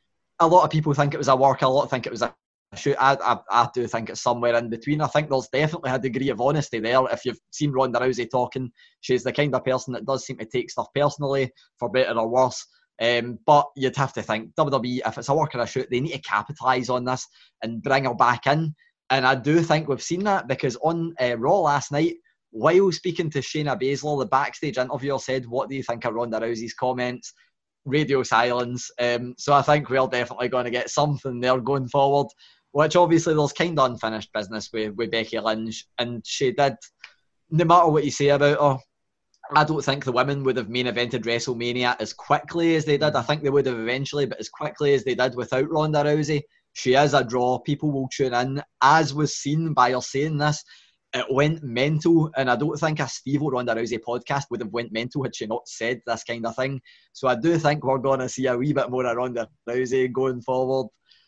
C: A lot of people think it was a work, a lot think it was a shoot. I do think it's somewhere in between. I think there's definitely a degree of honesty there. If you've seen Ronda Rousey talking, she's the kind of person that does seem to take stuff personally, for better or worse. But you'd have to think, WWE, if it's a work or a shoot, they need to capitalise on this and bring her back in. And I do think we've seen that, because on Raw last night, while speaking to Shayna Baszler, the backstage interviewer said, "What do you think of Ronda Rousey's comments?" Radio silence. So I think we're definitely going to get something there going forward, which obviously there's kind of unfinished business with Becky Lynch. And she did, no matter what you say about her, I don't think the women would have main evented WrestleMania as quickly as they did. I think they would have eventually, but as quickly as they did without Ronda Rousey. She is a draw. People will tune in, as was seen by her saying this. It went mental, and I don't think a Steve-O Ronda Rousey podcast would have went mental had she not said this kind of thing. So I do think we're going to see a wee bit more of Ronda Rousey going forward.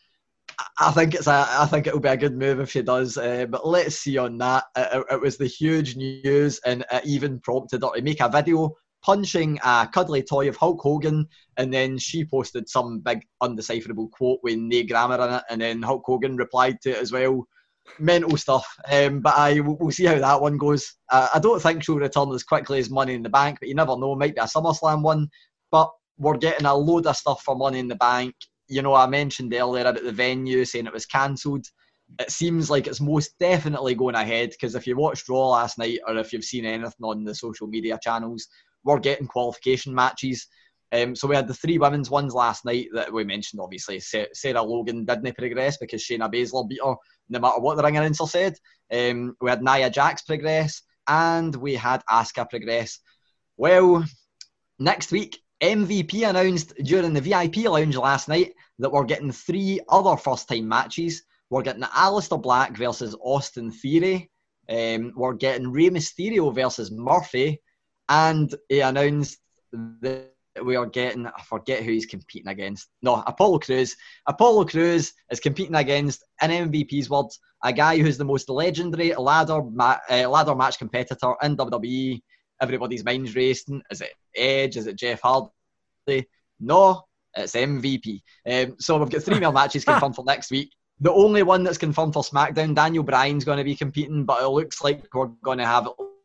C: I think it'll be a good move if she does, but let's see on that. It was the huge news, and it even prompted her to make a video punching a cuddly toy of Hulk Hogan, and then she posted some big undecipherable quote with no grammar in it, and then Hulk Hogan replied to it as well. Mental stuff, but we'll see how that one goes. I don't think she'll return as quickly as Money in the Bank, but you never know, might be a SummerSlam one. But we're getting a load of stuff for Money in the Bank. I mentioned earlier about the venue saying it was cancelled. It seems like it's most definitely going ahead, because if you watched Raw last night, or if you've seen anything on the social media channels, we're getting qualification matches. So we had the 3 women's ones last night that we mentioned, obviously. Sarah Logan didn't progress because Shayna Baszler beat her, no matter what the ring announcer said. We had Nia Jax progress, and we had Asuka progress. Well, next week, MVP announced during the VIP lounge last night that we're getting 3 other first-time matches. We're getting Aleister Black versus Austin Theory. We're getting Rey Mysterio versus Murphy. And he announced that we are getting, I forget who he's competing against. No, Apollo Crews. Apollo Crews is competing against, in MVP's words, a guy who's the most legendary ladder match competitor in WWE. Everybody's mind's racing. Is it Edge? Is it Jeff Hardy? No, it's MVP. So we've got 3 more matches confirmed for next week. The only one that's confirmed for SmackDown, Daniel Bryan's going to be competing, but it looks like we're going to have at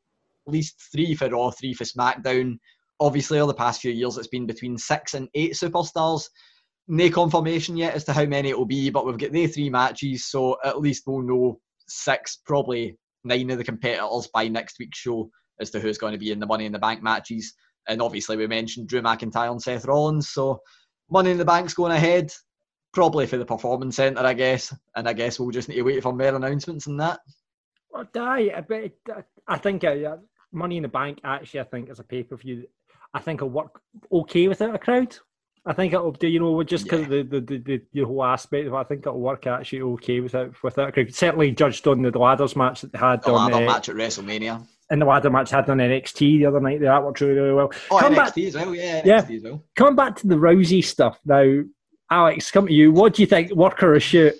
C: least 3 for Raw, 3 for SmackDown. Obviously, over the past few years, it's been between 6 and 8 superstars. No confirmation yet as to how many it will be, but we've got the 3 matches, so at least we'll know 6, probably 9 of the competitors by next week's show as to who's going to be in the Money in the Bank matches. And obviously, we mentioned Drew McIntyre and Seth Rollins, so Money in the Bank's going ahead, probably for the Performance Centre, I guess. And I guess we'll just need to wait for more announcements and that.
F: Well, I think Money in the Bank, actually, I think as a pay-per-view, I think it'll work okay without a crowd. I think it'll do, just because of the whole aspect of it, I think it'll work actually okay without a crowd. Certainly judged on the ladders match that they had
C: match at WrestleMania.
F: And the ladder match had on NXT the other night. That worked really, really well.
C: NXT as well, NXT as well.
F: Coming back to the Rousey stuff now, Alex, come to you. What do you think, work or a shoot?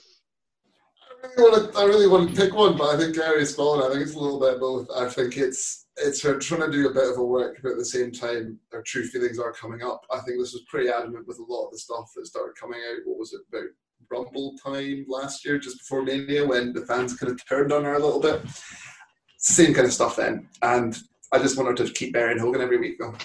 G: I really want to pick one, but I think Gary's spot on. I think it's a little bit of both. I think it's her trying to do a bit of a work, but at the same time, her true feelings are coming up. I think this was pretty adamant with a lot of the stuff that started coming out. What was it, about Rumble time last year, just before Mania, when the fans kind of turned on her a little bit? Same kind of stuff then. And I just want her to keep burying Hogan every week, though.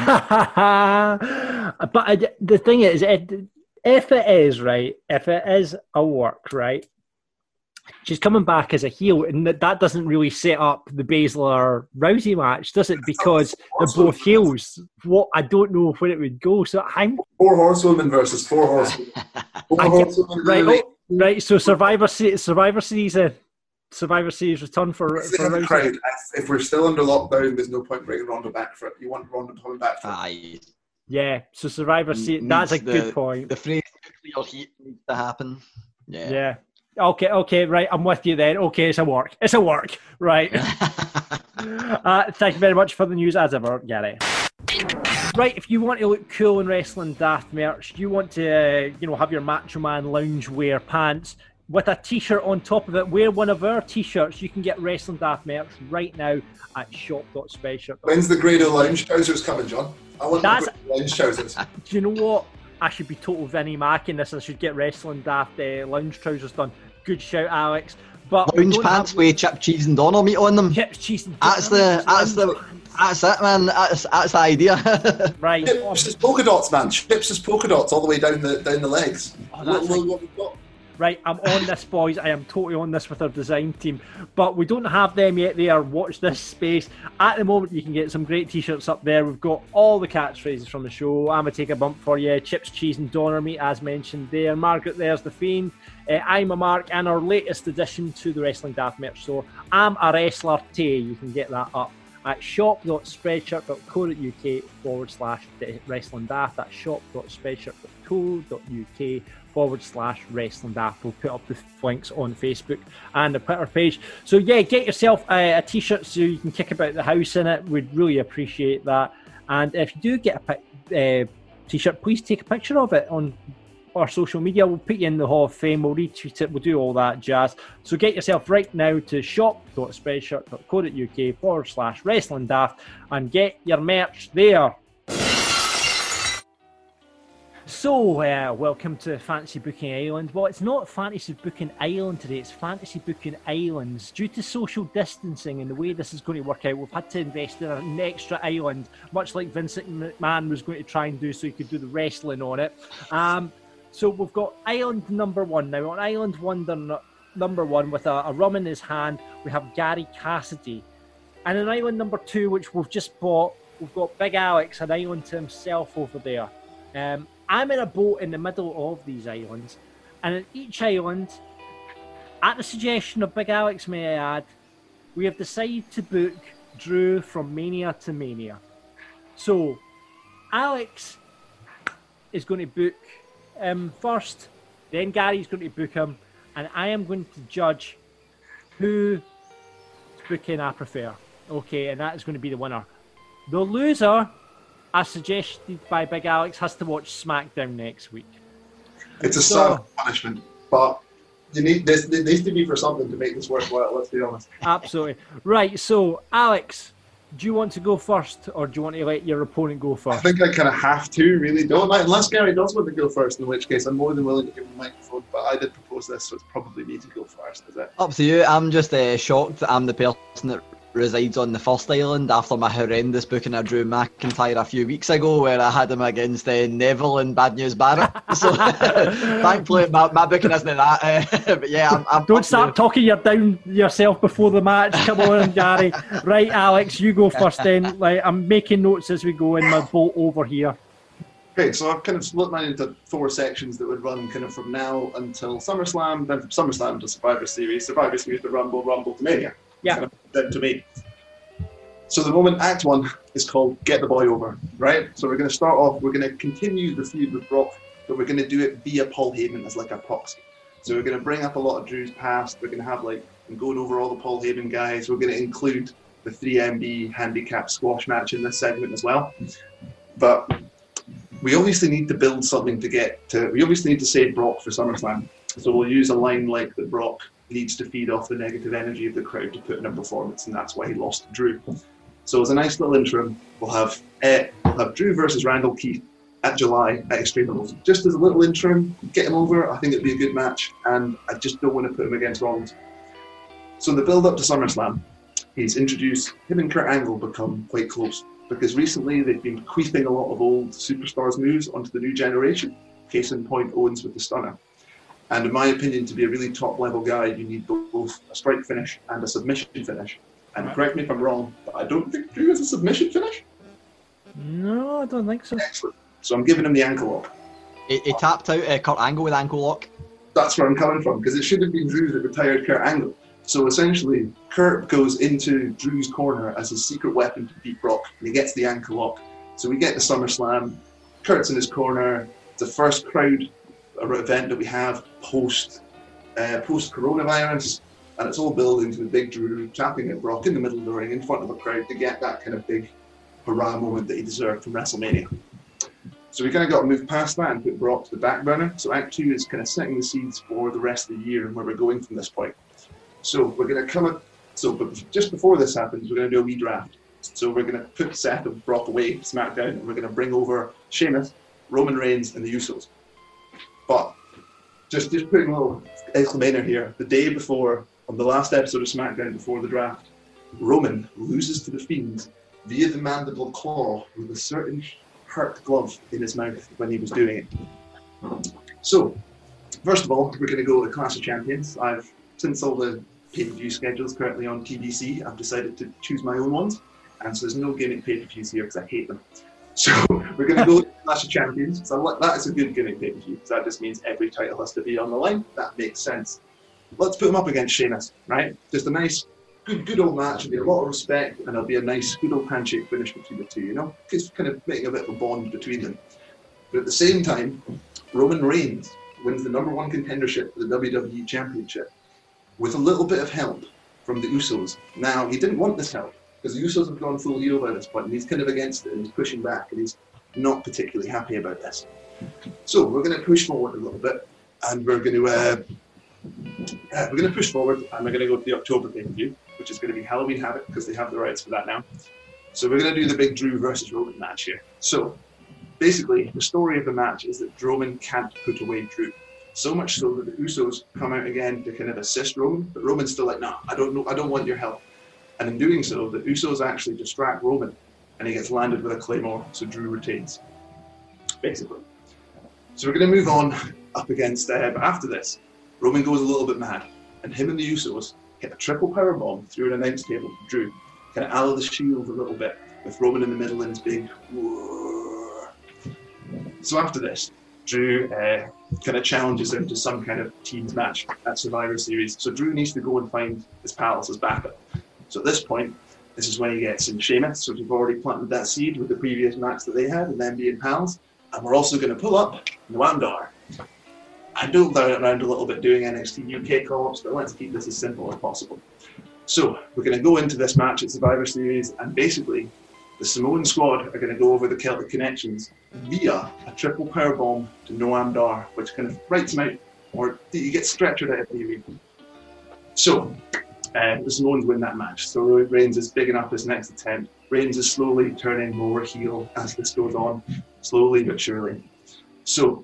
F: But the thing is, if it is a work, right, she's coming back as a heel, and that doesn't really set up the Baszler-Rousey match, does it? Because they're both heels. What, I don't know where it would go. So
G: 4 horsewomen versus 4 horsewomen. 4 horsewomen.
F: Right. So Survivor Series return for Rousey.
G: Crowd. If we're still under lockdown, there's no point bringing Ronda back for it. You want Ronda coming back for it.
F: Yeah, so Survivor Series, that's a good point.
C: The phrase nuclear heat needs to happen.
F: Yeah. Okay, right, I'm with you then. Okay, it's a work, right. Thank you very much for the news as ever, Gary. Right, if you want to look cool in Wrestling Daft merch, you want to, have your Macho Man loungewear pants with a t-shirt on top of it, wear one of our t-shirts. You can get Wrestling Daft merch right now at shop.spreadshirt.
G: When's the Grado lounge trousers coming, John? I want the lounge trousers.
F: Do you know what? I should be total Vinnie Mac in this. I should get Wrestling Daft lounge trousers done. Good shout, Alex. But
C: lounge pants with chip, cheese and doner meat on them.
F: Chip, cheese and
C: doner. That's it, man. That's the idea.
F: Right.
G: Chips is polka dots, man. Chips is polka dots all the way down the legs. Look what we've got.
F: Right, I'm on this, boys. I am totally on this with our design team. But we don't have them yet there. Watch this space. At the moment, you can get some great t-shirts up there. We've got all the catchphrases from the show. I'm going to take a bump for you. Chips, cheese and doner meat, as mentioned there. Margaret, there's the Fiend. I'm a Mark, and our latest addition to the Wrestling Daft merch store, I'm a Wrestler Tay. You can get that up at shop.spreadshirt.co.uk/Wrestling Daft. That's shop.spreadshirt.co.uk/Wrestling Daft. We'll put up the links on Facebook and the Twitter page. So yeah, get yourself a t-shirt so you can kick about the house in it. We'd really appreciate that. And if you do get a t-shirt, please take a picture of it on our social media. We'll put you in the Hall of Fame. We'll retweet it. We'll do all that jazz. So get yourself right now to shop.spreadshirt.co.uk/Wrestling Daft and get your merch there. So, welcome to Fantasy Booking Island. Well, it's not Fantasy Booking Island today, it's Fantasy Booking Islands. Due to social distancing and the way this is going to work out, we've had to invest in an extra island, much like Vincent McMahon was going to try and do so he could do the wrestling on it. So we've got island number 1 now. On island number 1, with a rum in his hand, we have Gary Cassidy. And on island number 2, which we've just bought, we've got Big Alex, an island to himself over there. I'm in a boat in the middle of these islands, and in each island, at the suggestion of Big Alex, may I add, we have decided to book Drew from Mania to Mania. So, Alex is going to book him first, then Gary's going to book him, and I am going to judge whose booking I prefer. Okay, and that is going to be the winner. The loser, as suggested by Big Alex, has to watch SmackDown next week.
G: It's a sad punishment, but it needs to be for something to make this worthwhile, let's be honest.
F: Absolutely. Right, so Alex, do you want to go first, or do you want to let your opponent go first?
G: I think I kind of have to, really, don't I? Unless Gary does want to go first, in which case I'm more than willing to give him the microphone, but I did propose this, so it's probably me to go first, is it?
C: Up to you. I'm just shocked that I'm the person that resides on the first island after my horrendous booking of Drew McIntyre a few weeks ago, where I had him against Neville and Bad News Barrett. So thankfully my booking isn't that. But yeah,
F: Don't start talking down yourself before the match. Come on, Gary. Right, Alex, you go first then. Like, I'm making notes as we go in my boat over here.
G: Okay, so I've kind of split mine into 4 sections that would run kind of from now until SummerSlam, then from SummerSlam to Survivor Series to Rumble, Rumble to Mania.
F: Yeah.
G: Kind of then to me. So the moment Act 1 is called Get the Boy Over, right? So we're going to start off, we're going to continue the feud with Brock, but we're going to do it via Paul Heyman as like a proxy. So we're going to bring up a lot of Drew's past, we're going to have like, I'm going over all the Paul Heyman guys, we're going to include the 3MB handicap squash match in this segment as well. But we obviously need to build something we obviously need to save Brock for SummerSlam. So we'll use a line like that Brock needs to feed off the negative energy of the crowd to put in a performance, and that's why he lost to Drew. So as a nice little interim, we'll have Drew versus Randall Keith at July at Extreme Rules. Just as a little interim, get him over. I think it'd be a good match, and I just don't want to put him against Rollins. So in the build-up to SummerSlam, he's introduced him and Kurt Angle become quite close, because recently they've been bequeathing a lot of old superstars moves onto the new generation. Case in point, Owens with the Stunner. And in my opinion, to be a really top-level guy, you need both a strike finish and a submission finish. And correct me if I'm wrong, but I don't think Drew has a submission finish.
F: No, I don't think so.
G: Excellent. So I'm giving him the ankle lock.
C: He tapped out Kurt Angle with ankle lock.
G: That's where I'm coming from, because it should have been Drew that retired Kurt Angle. So essentially, Kurt goes into Drew's corner as his secret weapon to beat Brock, and he gets the ankle lock. So we get to SummerSlam, Kurt's in his corner, it's the first crowd event that we have post-coronavirus, and it's all building to the big Drew tapping at Brock in the middle of the ring in front of the crowd to get that kind of big hurrah moment that he deserved from WrestleMania. So we kind of got to move past that and put Brock to the back burner. So Act 2 is kind of setting the seeds for the rest of the year and where we're going from this point. So we're going to but just before this happens, we're going to do a wee draft. So we're going to put Seth and Brock away, SmackDown, and we're going to bring over Sheamus, Roman Reigns, and the Usos. But just putting a little exclamator here, the day before, on the last episode of SmackDown before the draft, Roman loses to The Fiend via the mandible claw with a certain hurt glove in his mouth when he was doing it. So, first of all, we're going to go to Clash of Champions. Since all the pay-per-view schedules currently on TBC, I've decided to choose my own ones, and so there's no gimmick pay-per-views here because I hate them. So we're going to go to Clash of Champions. So that is a good gimmick pay-per-view, because that just means every title has to be on the line. That makes sense. Let's put him up against Sheamus, right? Just a nice, good old match. There'll be a lot of respect, and there'll be a nice, good old handshake finish between the two, you know? It's kind of making a bit of a bond between them. But at the same time, Roman Reigns wins the #1 contendership for the WWE Championship with a little bit of help from the Usos. Now, he didn't want this help, because the Usos have gone full heel by this point, and he's kind of against it, and he's pushing back, and he's not particularly happy about this. So we're going to push forward a little bit, and we're going to push forward, and we're going to go to the October pay-per-view, which is going to be Halloween Havoc, because they have the rights for that now. So we're going to do the big Drew versus Roman match here. So basically, the story of the match is that Roman can't put away Drew. So much so that the Usos come out again to kind of assist Roman, but Roman's still like, no, I don't want your help. And in doing so, the Usos actually distract Roman, and he gets landed with a Claymore, so Drew retains, basically. So we're going to move on up against, but after this, Roman goes a little bit mad, and him and the Usos hit a triple powerbomb through an announce table to Drew, kind of out of the Shield a little bit, with Roman in the middle and his big whoa. So after this, Drew kind of challenges him to some kind of teams match at Survivor Series. So Drew needs to go and find his pals as backup. So at this point, this is when he gets in Sheamus. So we've already planted that seed with the previous match that they had and them being pals. And we're also going to pull up Noam Dar. I dove down around a little bit doing NXT UK call-ups, but let's keep this as simple as possible. So we're going to go into this match at Survivor Series, and basically the Samoan squad are going to go over the Celtic connections via a triple powerbomb to Noam Dar, which kind of writes him out, or he gets stretchered out of the So the Samoans win that match. So Reigns is bigging up his next attempt. Reigns is slowly turning more heel as this goes on, slowly but surely. So,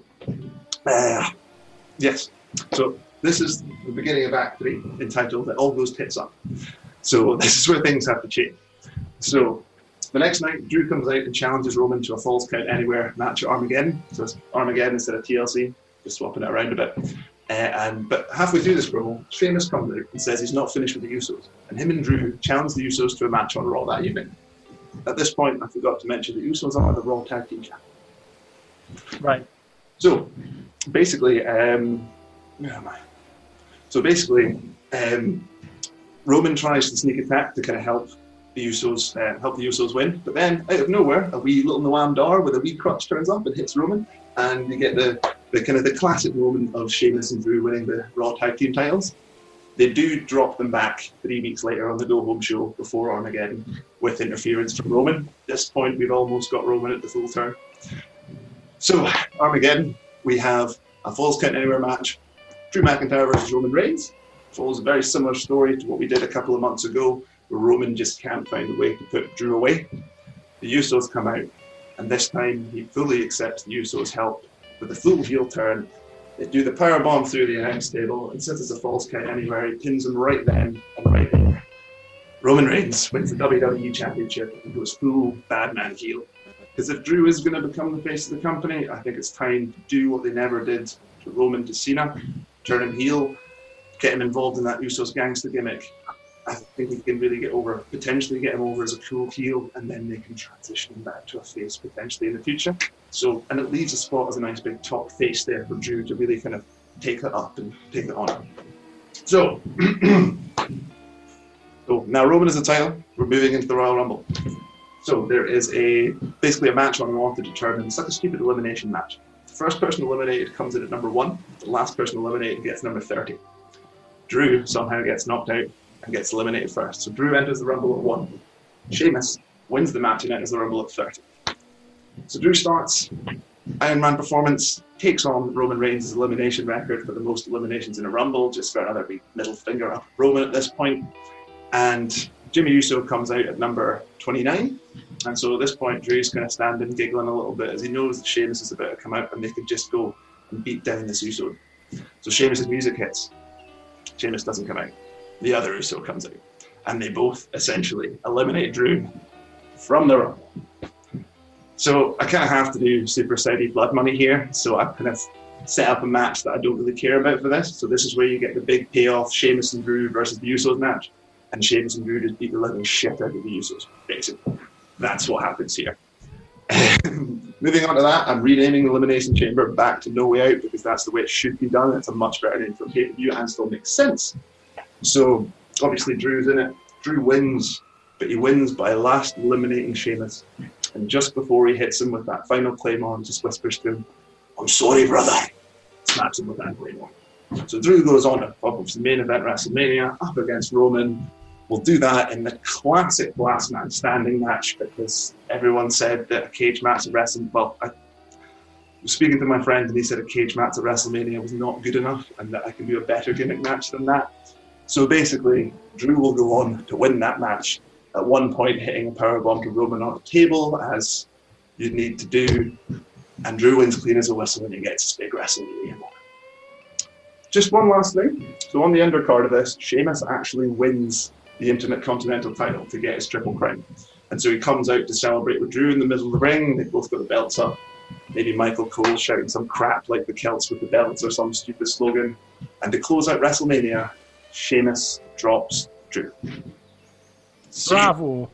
G: yes. So this is the beginning of Act 3, entitled "It All Goes Tits Up."
O: So this is where things have to change. So the next night, Drew comes out and challenges Roman to a Falls Count Anywhere match at Armageddon. So it's Armageddon instead of TLC, just swapping it around a bit. But halfway through this promo, Sheamus comes out and says he's not finished with the Usos. And him and Drew challenge the Usos to a match on Raw that evening. At this point, I forgot to mention the Usos are the Raw Tag Team Champions.
F: Right.
O: So basically, where am I? So basically, Roman tries to sneak attack to kind of help the Usos win. But then, out of nowhere, a wee little Noam Dar with a wee crutch turns up and hits Roman, and you get the kind of the classic moment of Sheamus and Drew winning the Raw Tag Team titles. They do drop them back 3 weeks later on the Go Home show before Armageddon with interference from Roman. At this point, we've almost got Roman at the full turn. So, Armageddon, we have a Falls Count Anywhere match. Drew McIntyre versus Roman Reigns. Follows a very similar story to what we did a couple of months ago, where Roman just can't find a way to put Drew away. The Usos come out, and this time he fully accepts the Usos' help with a full heel turn. They do the powerbomb through the announce table, and since it's a Falls Count Anywhere, he pins him right then and right there. Roman Reigns wins the WWE Championship and goes full bad man heel. Because if Drew is going to become the face of the company, I think it's time to do what they never did to Roman to Cena, turn him heel, get him involved in that Usos gangster gimmick. I think he can really potentially get him over as a cool heel, and then they can transition him back to a face potentially in the future. So, and it leaves a spot as a nice big top face there for Drew to really kind of take that up and take it on. So, so now Roman is the title. We're moving into the Royal Rumble. So there is basically a match on Raw to determine. It's like a stupid elimination match. The first person eliminated comes in at number 1. The last person eliminated gets number 30. Drew somehow gets knocked out and gets eliminated first. So Drew enters the Rumble at 1. Sheamus wins the match and enters the Rumble at 30. So Drew starts Iron Man performance, takes on Roman Reigns' elimination record for the most eliminations in a Rumble, just for another big middle finger up Roman at this point. And Jimmy Uso comes out at number 29. And so at this point, Drew's kind of standing, giggling a little bit as he knows that Sheamus is about to come out and they could just go and beat down this Uso. So Sheamus' music hits. Sheamus doesn't come out. The other Uso comes out. And they both essentially eliminate Drew from the Rumble. So I kind of have to do Super Saudi blood money here. So I've kind of set up a match that I don't really care about for this. So this is where you get the big payoff, Sheamus and Drew versus the Usos match. And Sheamus and Drew just beat the living shit out of the Usos, basically. That's what happens here. Moving on to that, I'm renaming the Elimination Chamber back to No Way Out because that's the way it should be done. It's a much better name for a pay-per-view and still makes sense. So, obviously Drew's in it. Drew wins, but he wins by last eliminating Sheamus. And just before he hits him with that final Claymore, he just whispers to him, "I'm sorry, brother." Snaps him with that Claymore. So Drew goes on to obviously main event WrestleMania up against Roman. We'll do that in the classic last man standing match because everyone said that a cage match at WrestleMania. Well, I was speaking to my friend and he said a cage match at WrestleMania was not good enough and that I can do a better gimmick match than that. So basically, Drew will go on to win that match. At one point, hitting a powerbomb to Roman on the table, as you need to do, and Drew wins clean as a whistle when he gets his big WrestleMania moment. Just one last thing. So on the undercard of this, Sheamus actually wins the Intercontinental title to get his triple crown. And so he comes out to celebrate with Drew in the middle of the ring. They both got the belts up. Maybe Michael Cole shouting some crap like the Celts with the belts or some stupid slogan. And to close out WrestleMania, Sheamus drops Drew.
F: Bravo.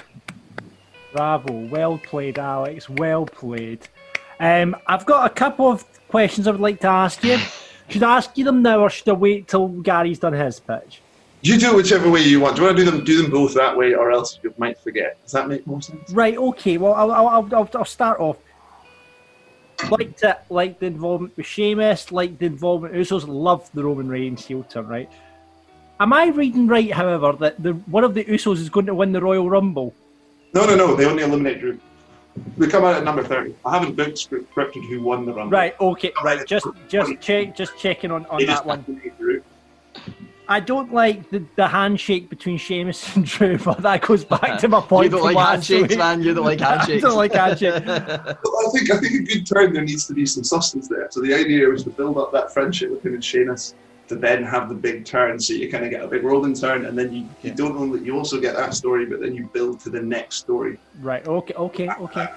F: Bravo. Well played, Alex. Well played. I've got a couple of questions I would like to ask you. Should I ask you them now or should I wait till Gary's done his pitch?
O: You do it whichever way you want. Do you want to do them both that way or else you might forget? Does that make more sense?
F: Right, okay. Well, I'll start off. Like the involvement with Sheamus, like the involvement with Usos, love the Roman Reigns heel turn, right? Am I reading right, however, that one of the Usos is going to win the Royal Rumble?
O: No. They only eliminate Drew. We come out at number 30. I haven't booked scripted who won the Rumble.
F: Right, okay, right. Just checking on that one. I don't like the handshake between Sheamus and Drew, but that goes back to my point.
C: You don't like handshakes, man. You don't like handshakes.
F: I don't like handshakes.
O: Well, I think a good turn there needs to be some substance there. So the idea was to build up that friendship with him and Sheamus, to then have the big turn. So you kind of get a big rolling turn, and then you also get that story, but then you build to the next story.
F: Right. Okay.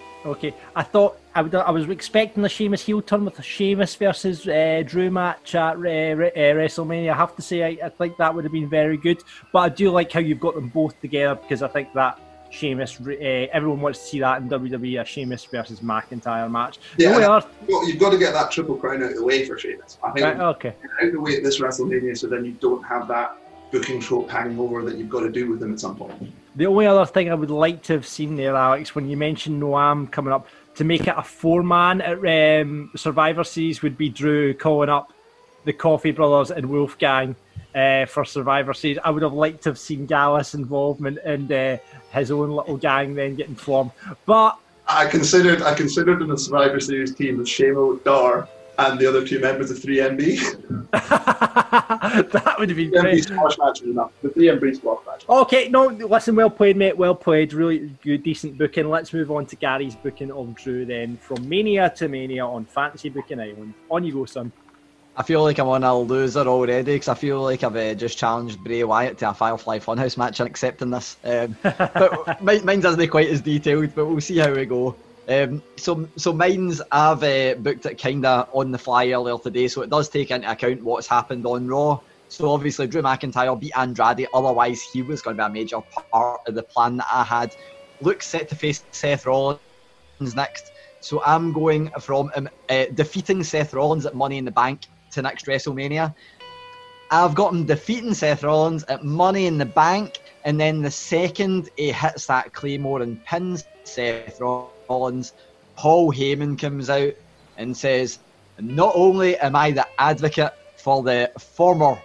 F: I thought I was expecting a Sheamus heel turn with a Sheamus versus Drew match at WrestleMania. I have to say, I think that would have been very good. But I do like how you've got them both together, because I think that Sheamus, everyone wants to see that in WWE, a Sheamus versus McIntyre match.
O: Yeah, you've got to get that Triple Crown out of the way for Sheamus. I think
F: out of
O: the way at this WrestleMania, so then you don't have that booking trope hanging over that you've got to do with him at some point.
F: The only other thing I would like to have seen there, Alex, when you mentioned Noam coming up, to make it a 4-man at Survivor Series would be Drew calling up the Coffey Brothers and Wolfgang for Survivor Series. I would have liked to have seen Gallus' involvement and his own little gang then getting formed. But
O: I considered in the Survivor Series team with Shamo, Dar, and the other 2 members of 3MB.
F: That would have been great.
O: Squash match is enough. The 3MB squash match.
F: Okay, no, listen, well played, mate. Well played. Really good, decent booking. Let's move on to Gary's booking of Drew then. From Mania to Mania on Fantasy Booking Island. On you go, son.
C: I feel like I'm on a loser already, because I feel like I've just challenged Bray Wyatt to a Firefly Funhouse match and accepting this. But mine's isn't quite as detailed, but we'll see how we go. So mine's I've booked it kind of on the fly earlier today, so it does take into account what's happened on Raw. So obviously Drew McIntyre beat Andrade, otherwise he was going to be a major part of the plan that I had. Luke's set to face Seth Rollins next, so I'm going from defeating Seth Rollins at Money in the Bank to next WrestleMania. I've got him defeating Seth Rollins at Money in the Bank, and then the second he hits that Claymore and pins Seth Rollins, Paul Heyman comes out and says, not only am I the advocate for the former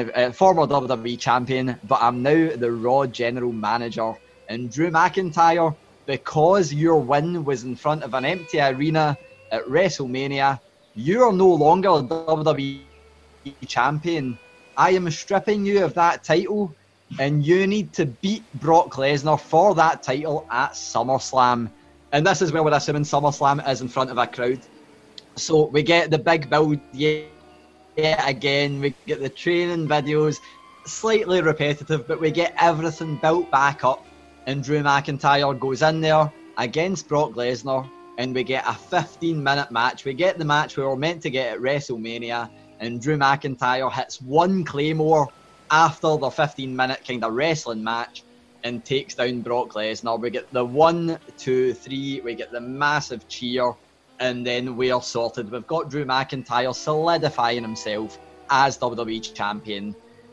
C: WWE champion, but I'm now the Raw general manager. And Drew McIntyre, because your win was in front of an empty arena at WrestleMania, you are no longer a WWE champion. I am stripping you of that title, and you need to beat Brock Lesnar for that title at SummerSlam. And this is where we're assuming SummerSlam is in front of a crowd. So we get the big build yet again. We get the training videos, slightly repetitive, but we get everything built back up. And Drew McIntyre goes in there against Brock Lesnar, and we get a 15-minute match. We get the match we were meant to get at WrestleMania, and Drew McIntyre hits one Claymore after the 15-minute kind of wrestling match and takes down Brock Lesnar. We get the 1, 2, 3, we get the massive cheer, and then we're sorted. We've got Drew McIntyre solidifying himself as WWE champion.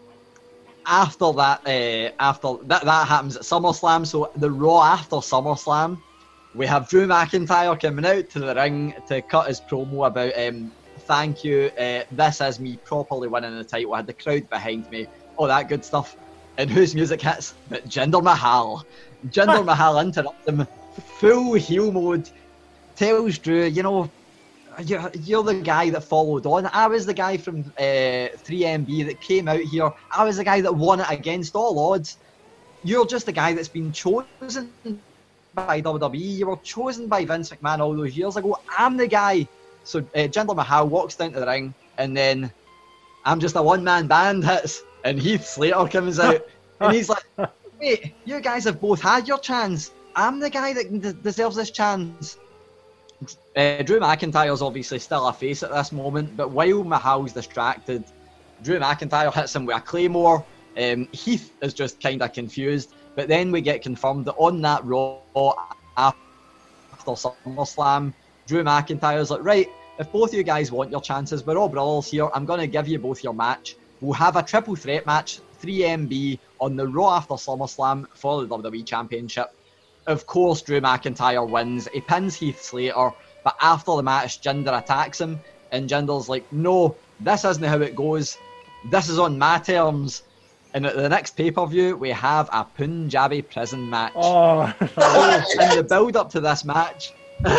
C: After that happens at SummerSlam, so the Raw after SummerSlam, we have Drew McIntyre coming out to the ring to cut his promo about thank you, this is me properly winning the title. I had the crowd behind me, all that good stuff. And whose music hits? But Jinder Mahal. Jinder Mahal interrupts him, full heel mode, tells Drew, you know, you're the guy that followed on. I was the guy from 3MB that came out here. I was the guy that won it against all odds. You're just the guy that's been chosen by WWE. You were chosen by Vince McMahon all those years ago. I'm the guy. So Jinder Mahal walks down to the ring, and then I'm just a one-man band hits, and Heath Slater comes out, and he's like, wait, you guys have both had your chance. I'm the guy that deserves this chance. Drew McIntyre's obviously still a face at this moment, but while Mahal's distracted, Drew McIntyre hits him with a Claymore. Heath is just kind of confused, but then we get confirmed that on that Raw after SummerSlam, Drew McIntyre's like, right, if both of you guys want your chances, we're all brawlers here, I'm going to give you both your match. We'll have a triple threat match, 3MB, on the Raw after SummerSlam for the WWE Championship. Of course, Drew McIntyre wins. He pins Heath Slater, but after the match, Jinder attacks him, and Jinder's like, no, this isn't how it goes. This is on my terms. And at the next pay-per-view, we have a Punjabi prison match.
F: Oh.
C: In the build-up to this match,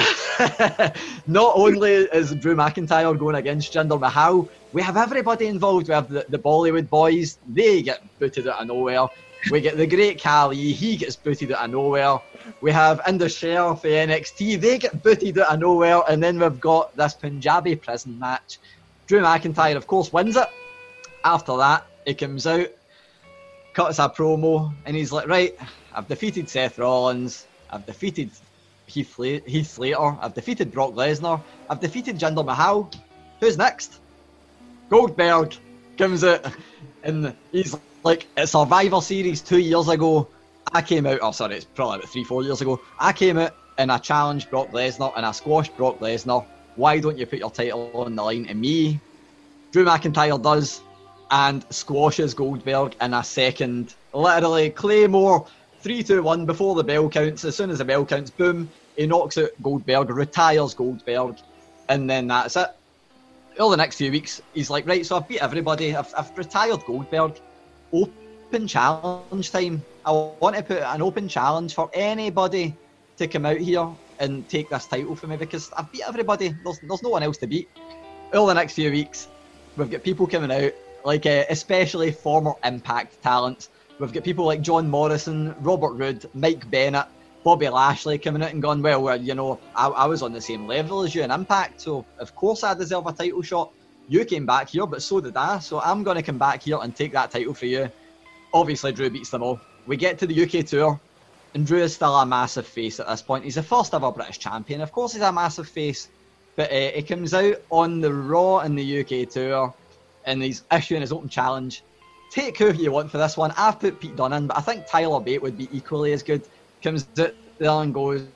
C: not only is Drew McIntyre going against Jinder Mahal, we have everybody involved. We have the Bollywood boys. They get booted out of nowhere. We get the Great Khali. He gets booted out of nowhere. We have Indus Sher for NXT. They get booted out of nowhere. And then we've got this Punjabi prison match. Drew McIntyre, of course, wins it. After that, he comes out, cuts a promo, and he's like, right, I've defeated Seth Rollins, I've defeated Heath Slater, I've defeated Brock Lesnar, I've defeated Jinder Mahal. Who's next? Goldberg comes out, and he's like, at Survivor Series 2 years ago, I came out, it's probably about 3-4 years ago, I came out and I challenged Brock Lesnar and I squashed Brock Lesnar. Why don't you put your title on the line to me? Drew McIntyre does, and squashes Goldberg in a second. Literally, Claymore, 3-2-1 before the bell counts. As soon as the bell counts, boom, he knocks out Goldberg, retires Goldberg, and then that's it. All the next few weeks, he's like, right, so I've beat everybody, I've retired Goldberg. Open challenge time. I want to put an open challenge for anybody to come out here and take this title for me, because I've beat everybody. There's no one else to beat. All the next few weeks, we've got people coming out, like especially former Impact talents. We've got people like John Morrison, Robert Roode, Mike Bennett, Bobby Lashley coming out and going, well, you know, I was on the same level as you in Impact, so of course I deserve a title shot. You came back here, but so did I, so I'm going to come back here and take that title for you. Obviously, Drew beats them all. We get to the UK tour, and Drew is still a massive face at this point. He's the first ever British champion. Of course he's a massive face, but he comes out on the Raw in the UK tour, and he's issuing his open challenge. Take who you want for this one. I've put Pete Dunne in, but I think Tyler Bate would be equally as good. Comes out there and goes,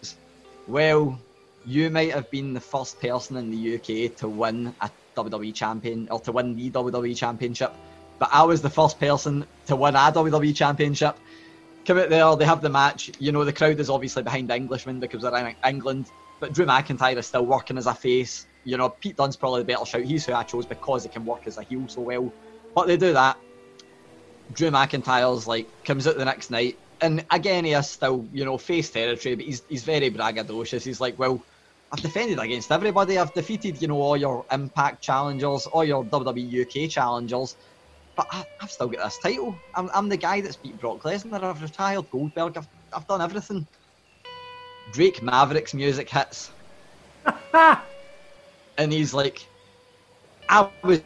C: well, you might have been the first person in the UK to win a WWE champion, or to win the WWE championship, but I was the first person to win a WWE championship. Come out there, they have the match. You know, the crowd is obviously behind the Englishman because they're in England, but Drew McIntyre is still working as a face. You know, Pete Dunne's probably the better shout. He's who I chose because he can work as a heel so well. But they do that. Drew McIntyre's like, comes out the next night, and again, he is still, you know, face territory, but he's very braggadocious. He's like, well, I've defended against everybody. I've defeated, you know, all your Impact challengers, all your WWE UK challengers, but I've still got this title. I'm the guy that's beat Brock Lesnar. I've retired Goldberg. I've done everything. Drake Maverick's music hits. And he's like, I was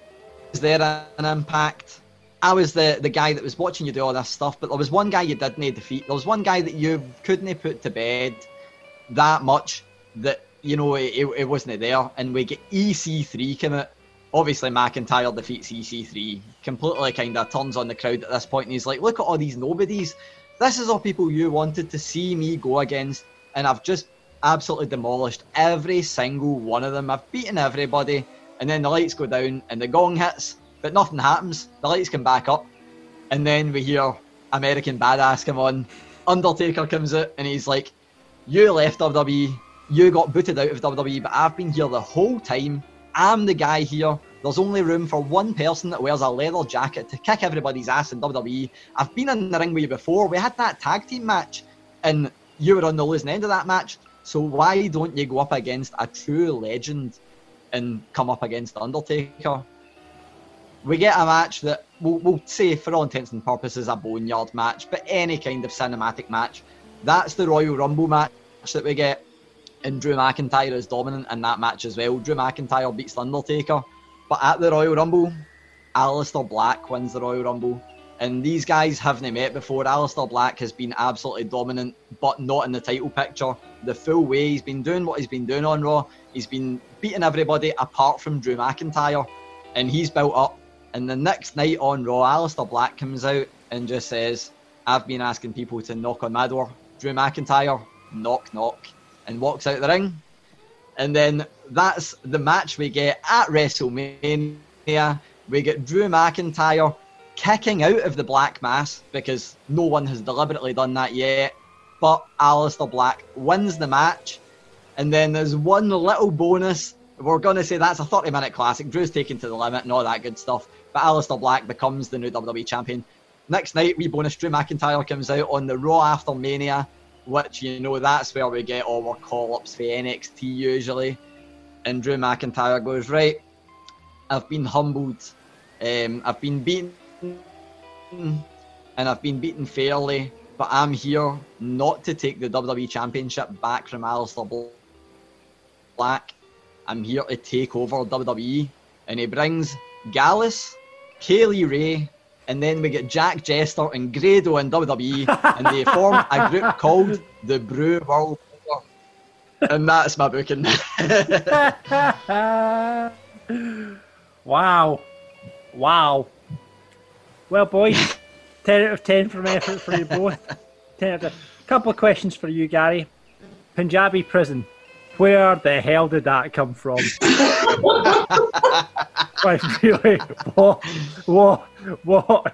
C: there in Impact. I was the guy that was watching you do all this stuff, but there was one guy you didn't defeat. There was one guy that you couldn't put to bed that much that, you know, it wasn't there. And we get EC3 come out. Obviously, McIntyre defeats EC3. Completely kind of turns on the crowd at this point, and he's like, look at all these nobodies. This is all people you wanted to see me go against, and I've just absolutely demolished every single one of them. I've beaten everybody, and then the lights go down, and the gong hits, but nothing happens. The lights come back up, and then we hear American Badass come on. Undertaker comes out, and he's like, you left WWE, you got booted out of WWE, but I've been here the whole time. I'm the guy here. There's only room for one person that wears a leather jacket to kick everybody's ass in WWE. I've been in the ring with you before. We had that tag team match, and you were on the losing end of that match. So why don't you go up against a true legend and come up against Undertaker? We get a match that we'll say, for all intents and purposes, a boneyard match, but any kind of cinematic match. That's the Royal Rumble match that we get. And Drew McIntyre is dominant in that match as well. Drew McIntyre beats The Undertaker. But at the Royal Rumble, Aleister Black wins the Royal Rumble. And these guys haven't met before. Aleister Black has been absolutely dominant, but not in the title picture. The full way, he's been doing what he's been doing on Raw. He's been beating everybody apart from Drew McIntyre. And he's built up. And the next night on Raw, Aleister Black comes out and just says, I've been asking people to knock on my door. Drew McIntyre, knock, knock. And walks out the ring. And then that's the match we get at WrestleMania. We get Drew McIntyre kicking out of the Black Mass, because no one has deliberately done that yet. But Aleister Black wins the match. And then there's one little bonus. We're going to say that's a 30-minute classic. Drew's taken to the limit and all that good stuff. But Aleister Black becomes the new WWE champion. Next night, we bonus Drew McIntyre comes out on the Raw after Mania, which, you know, that's where we get all our call-ups for NXT usually. And Drew McIntyre goes, right, I've been humbled, I've been beaten, and I've been beaten fairly, but I'm here not to take the WWE Championship back from Aleister Black. I'm here to take over WWE. And he brings Gallus Kaylee Ray, and then we get Jack Jester and Grado in WWE, and they form a group called the Brew World Order. And that's my booking.
F: Wow. Well, boys, 10 out of 10 from effort for you both. 10 out of 10. Couple of questions for you, Gary. Punjabi prison. Where the hell did that come from? Like, really? What?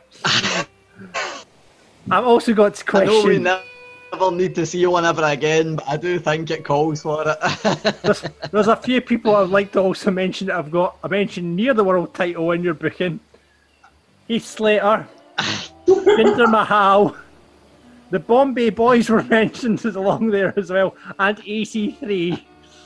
F: I've also got to question...
C: I know we never need to see one ever again, but I do think it calls for it.
F: there's a few people I'd like to also mention that I mentioned near the world title in your booking. Heath Slater, Jinder Mahal, the Bombay Boys were mentioned along there as well, and EC3.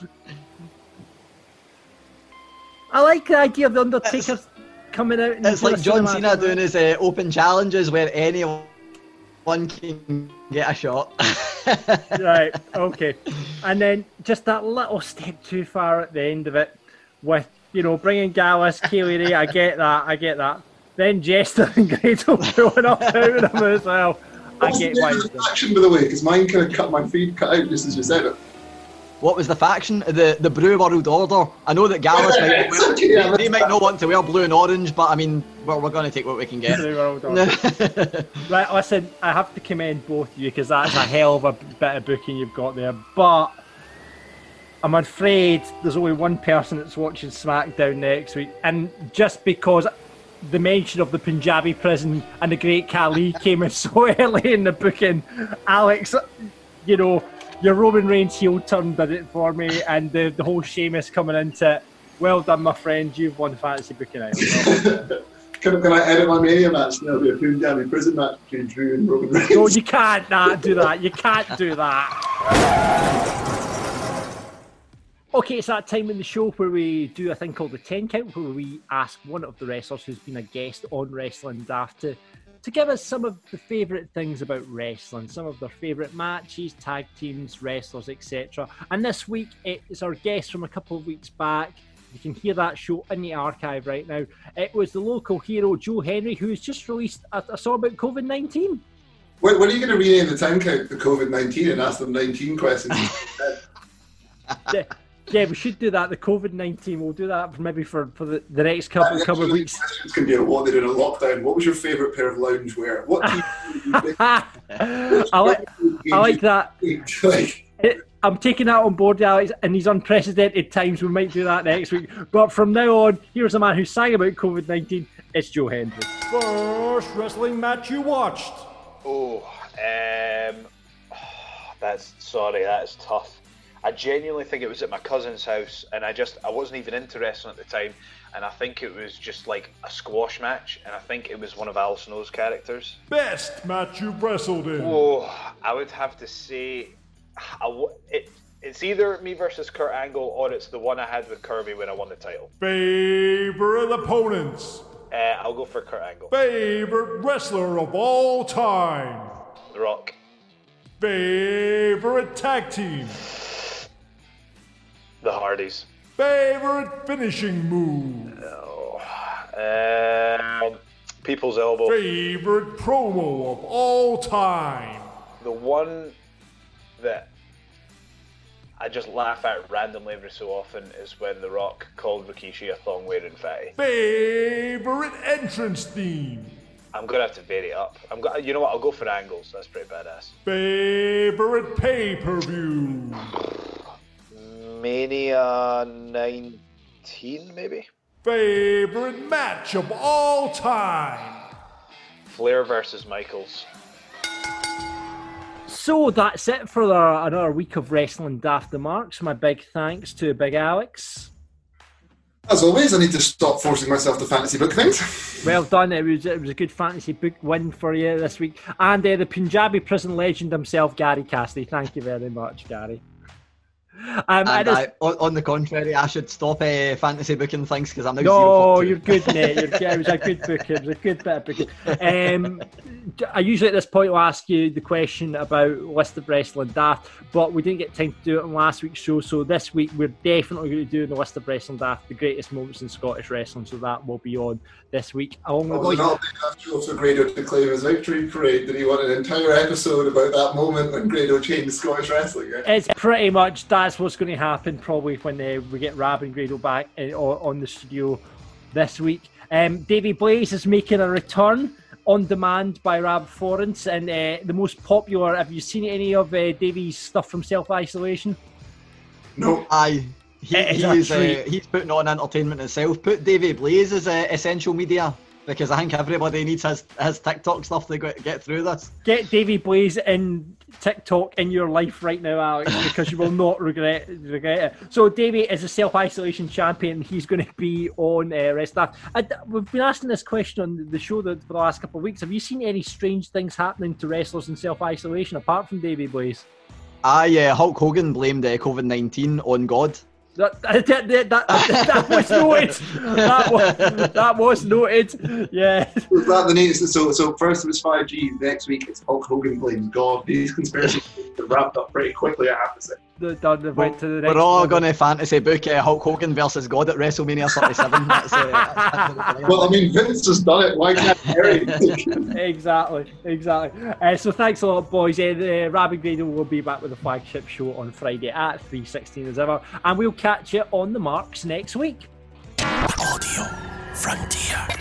F: I like the idea of the Undertaker coming out.
C: It's like John Cena doing his open challenges where anyone can get a shot.
F: Right, okay. And then just that little step too far at the end of it with, bringing Gallus, Kaylee Ray, I get that. Then Jester and Grado throwing up out of them as well. I get why.
G: What was the faction, by the way? Because mine kind of cut my feed cut out just as you said it.
C: What was the faction? The Brew World Order. I know that Gallus they might not want to wear blue and orange, but I mean, we're going to take what we can get.
F: Right, listen, I have to commend both of you because that's a hell of a bit of booking you've got there. But I'm afraid there's only one person that's watching SmackDown next week, and just because the mention of the Punjabi prison and the Great Khali came in so early in the booking, Alex, your Roman Reigns heel turn did it for me, and the whole Sheamus coming into it. Well done, my friend. You've won fantasy booking out.
G: Can I edit my Mania match? There'll be a Punjabi prison match between Drew and Roman Reigns.
F: No, you can't do that. You can't do that. Okay, it's that time in the show where we do a thing called the 10 count, where we ask one of the wrestlers who's been a guest on Wrestling Daft to give us some of the favourite things about wrestling, some of their favourite matches, tag teams, wrestlers, etc. And this week, it's our guest from a couple of weeks back. You can hear that show in the archive right now. It was the local hero, Joe Henry, who's just released a song about COVID-19.
G: When are you going to rename the 10 count to COVID-19 and ask them 19 questions?
F: Yeah, we should do that. The COVID-19, we'll do that for the next couple of weeks.
G: Questions can be about what they did in lockdown. What was your favourite pair of loungewear? What team
F: I like that. I'm taking that on board, Alex. In these unprecedented times, we might do that next week. But from now on, here's a man who sang about COVID-19. It's Joe Henry.
P: First wrestling match you watched?
Q: That's tough. I genuinely think it was at my cousin's house, and I wasn't even into wrestling at the time, and I think it was just like a squash match, and I think it was one of Al Snow's characters.
P: Best match you've wrestled in?
Q: I would have to say, it's either me versus Kurt Angle, or it's the one I had with Kirby when I won the title.
P: Favorite opponents?
Q: I'll go for Kurt Angle.
P: Favorite wrestler of all time?
Q: The Rock.
P: Favorite tag team?
Q: The Hardys.
P: Favorite finishing move?
Q: People's Elbow.
P: Favorite promo of all time?
Q: The one that I just laugh at randomly every so often is when The Rock called Rikishi a thong-wearing fatty.
P: Favorite entrance theme?
Q: I'm going to have to vary it up. You know what? I'll go for Angles. That's pretty badass.
P: Favorite pay-per-view?
Q: Mania 19, maybe?
P: Favorite match of all time?
Q: Flair versus Michaels.
F: So that's it for another week of Wrestling Daft the Marks. My big thanks to Big Alex.
G: As always, I need to stop forcing myself to fantasy book things.
F: Well done. It was a good fantasy book win for you this week. And the Punjabi prison legend himself, Gary Cassidy. Thank you very much, Gary.
C: On the contrary, I should stop fantasy booking things because I'm now
F: No, you're good, mate. It was a good book. It was a good bit of booking. I usually at this point will ask you the question about List of Wrestling Daft, but we didn't get time to do it on last week's show, so this week we're definitely going to do the List of Wrestling Daft, the greatest moments in Scottish wrestling, so that will be on this week.
G: Was it not big enough show for Grado to claim his victory parade? Did he want an entire episode about that moment when Grado changed Scottish wrestling?
F: It's pretty much, that's what's going to happen probably when we get Rab and Grado back on the studio this week. Davey Blaze is making a return on demand by Rab Florence, and the most popular. Have you seen any of Davey's stuff from Self-Isolation?
G: No.
C: Aye. He's putting on entertainment himself. Put Davey Blaze as essential media, because I think everybody needs his TikTok stuff to get through this.
F: Get Davey Blaze in TikTok in your life right now, Alex, because you will not regret it. So Davey is a self-isolation champion. He's going to be on WrestleDaft. We've been asking this question on the show for the last couple of weeks. Have you seen any strange things happening to wrestlers in self-isolation apart from Davey Blaze?
C: Hulk Hogan blamed COVID-19 on God.
F: That was noted. That was noted. Yeah.
G: Was that the news? So first it was 5G. Next week it's Hulk Hogan blames God. These conspiracies are wrapped up pretty quickly, I have to say.
C: We're all going to fantasy book Hulk Hogan versus God at WrestleMania 37.
G: Well, I mean, Vince has done it. Why can't Harry?
F: Exactly. So thanks a lot, boys. The Rab and Grado will be back with the flagship show on Friday at 3:16 as ever, and we'll catch you on the marks next week.
K: Audio Frontier.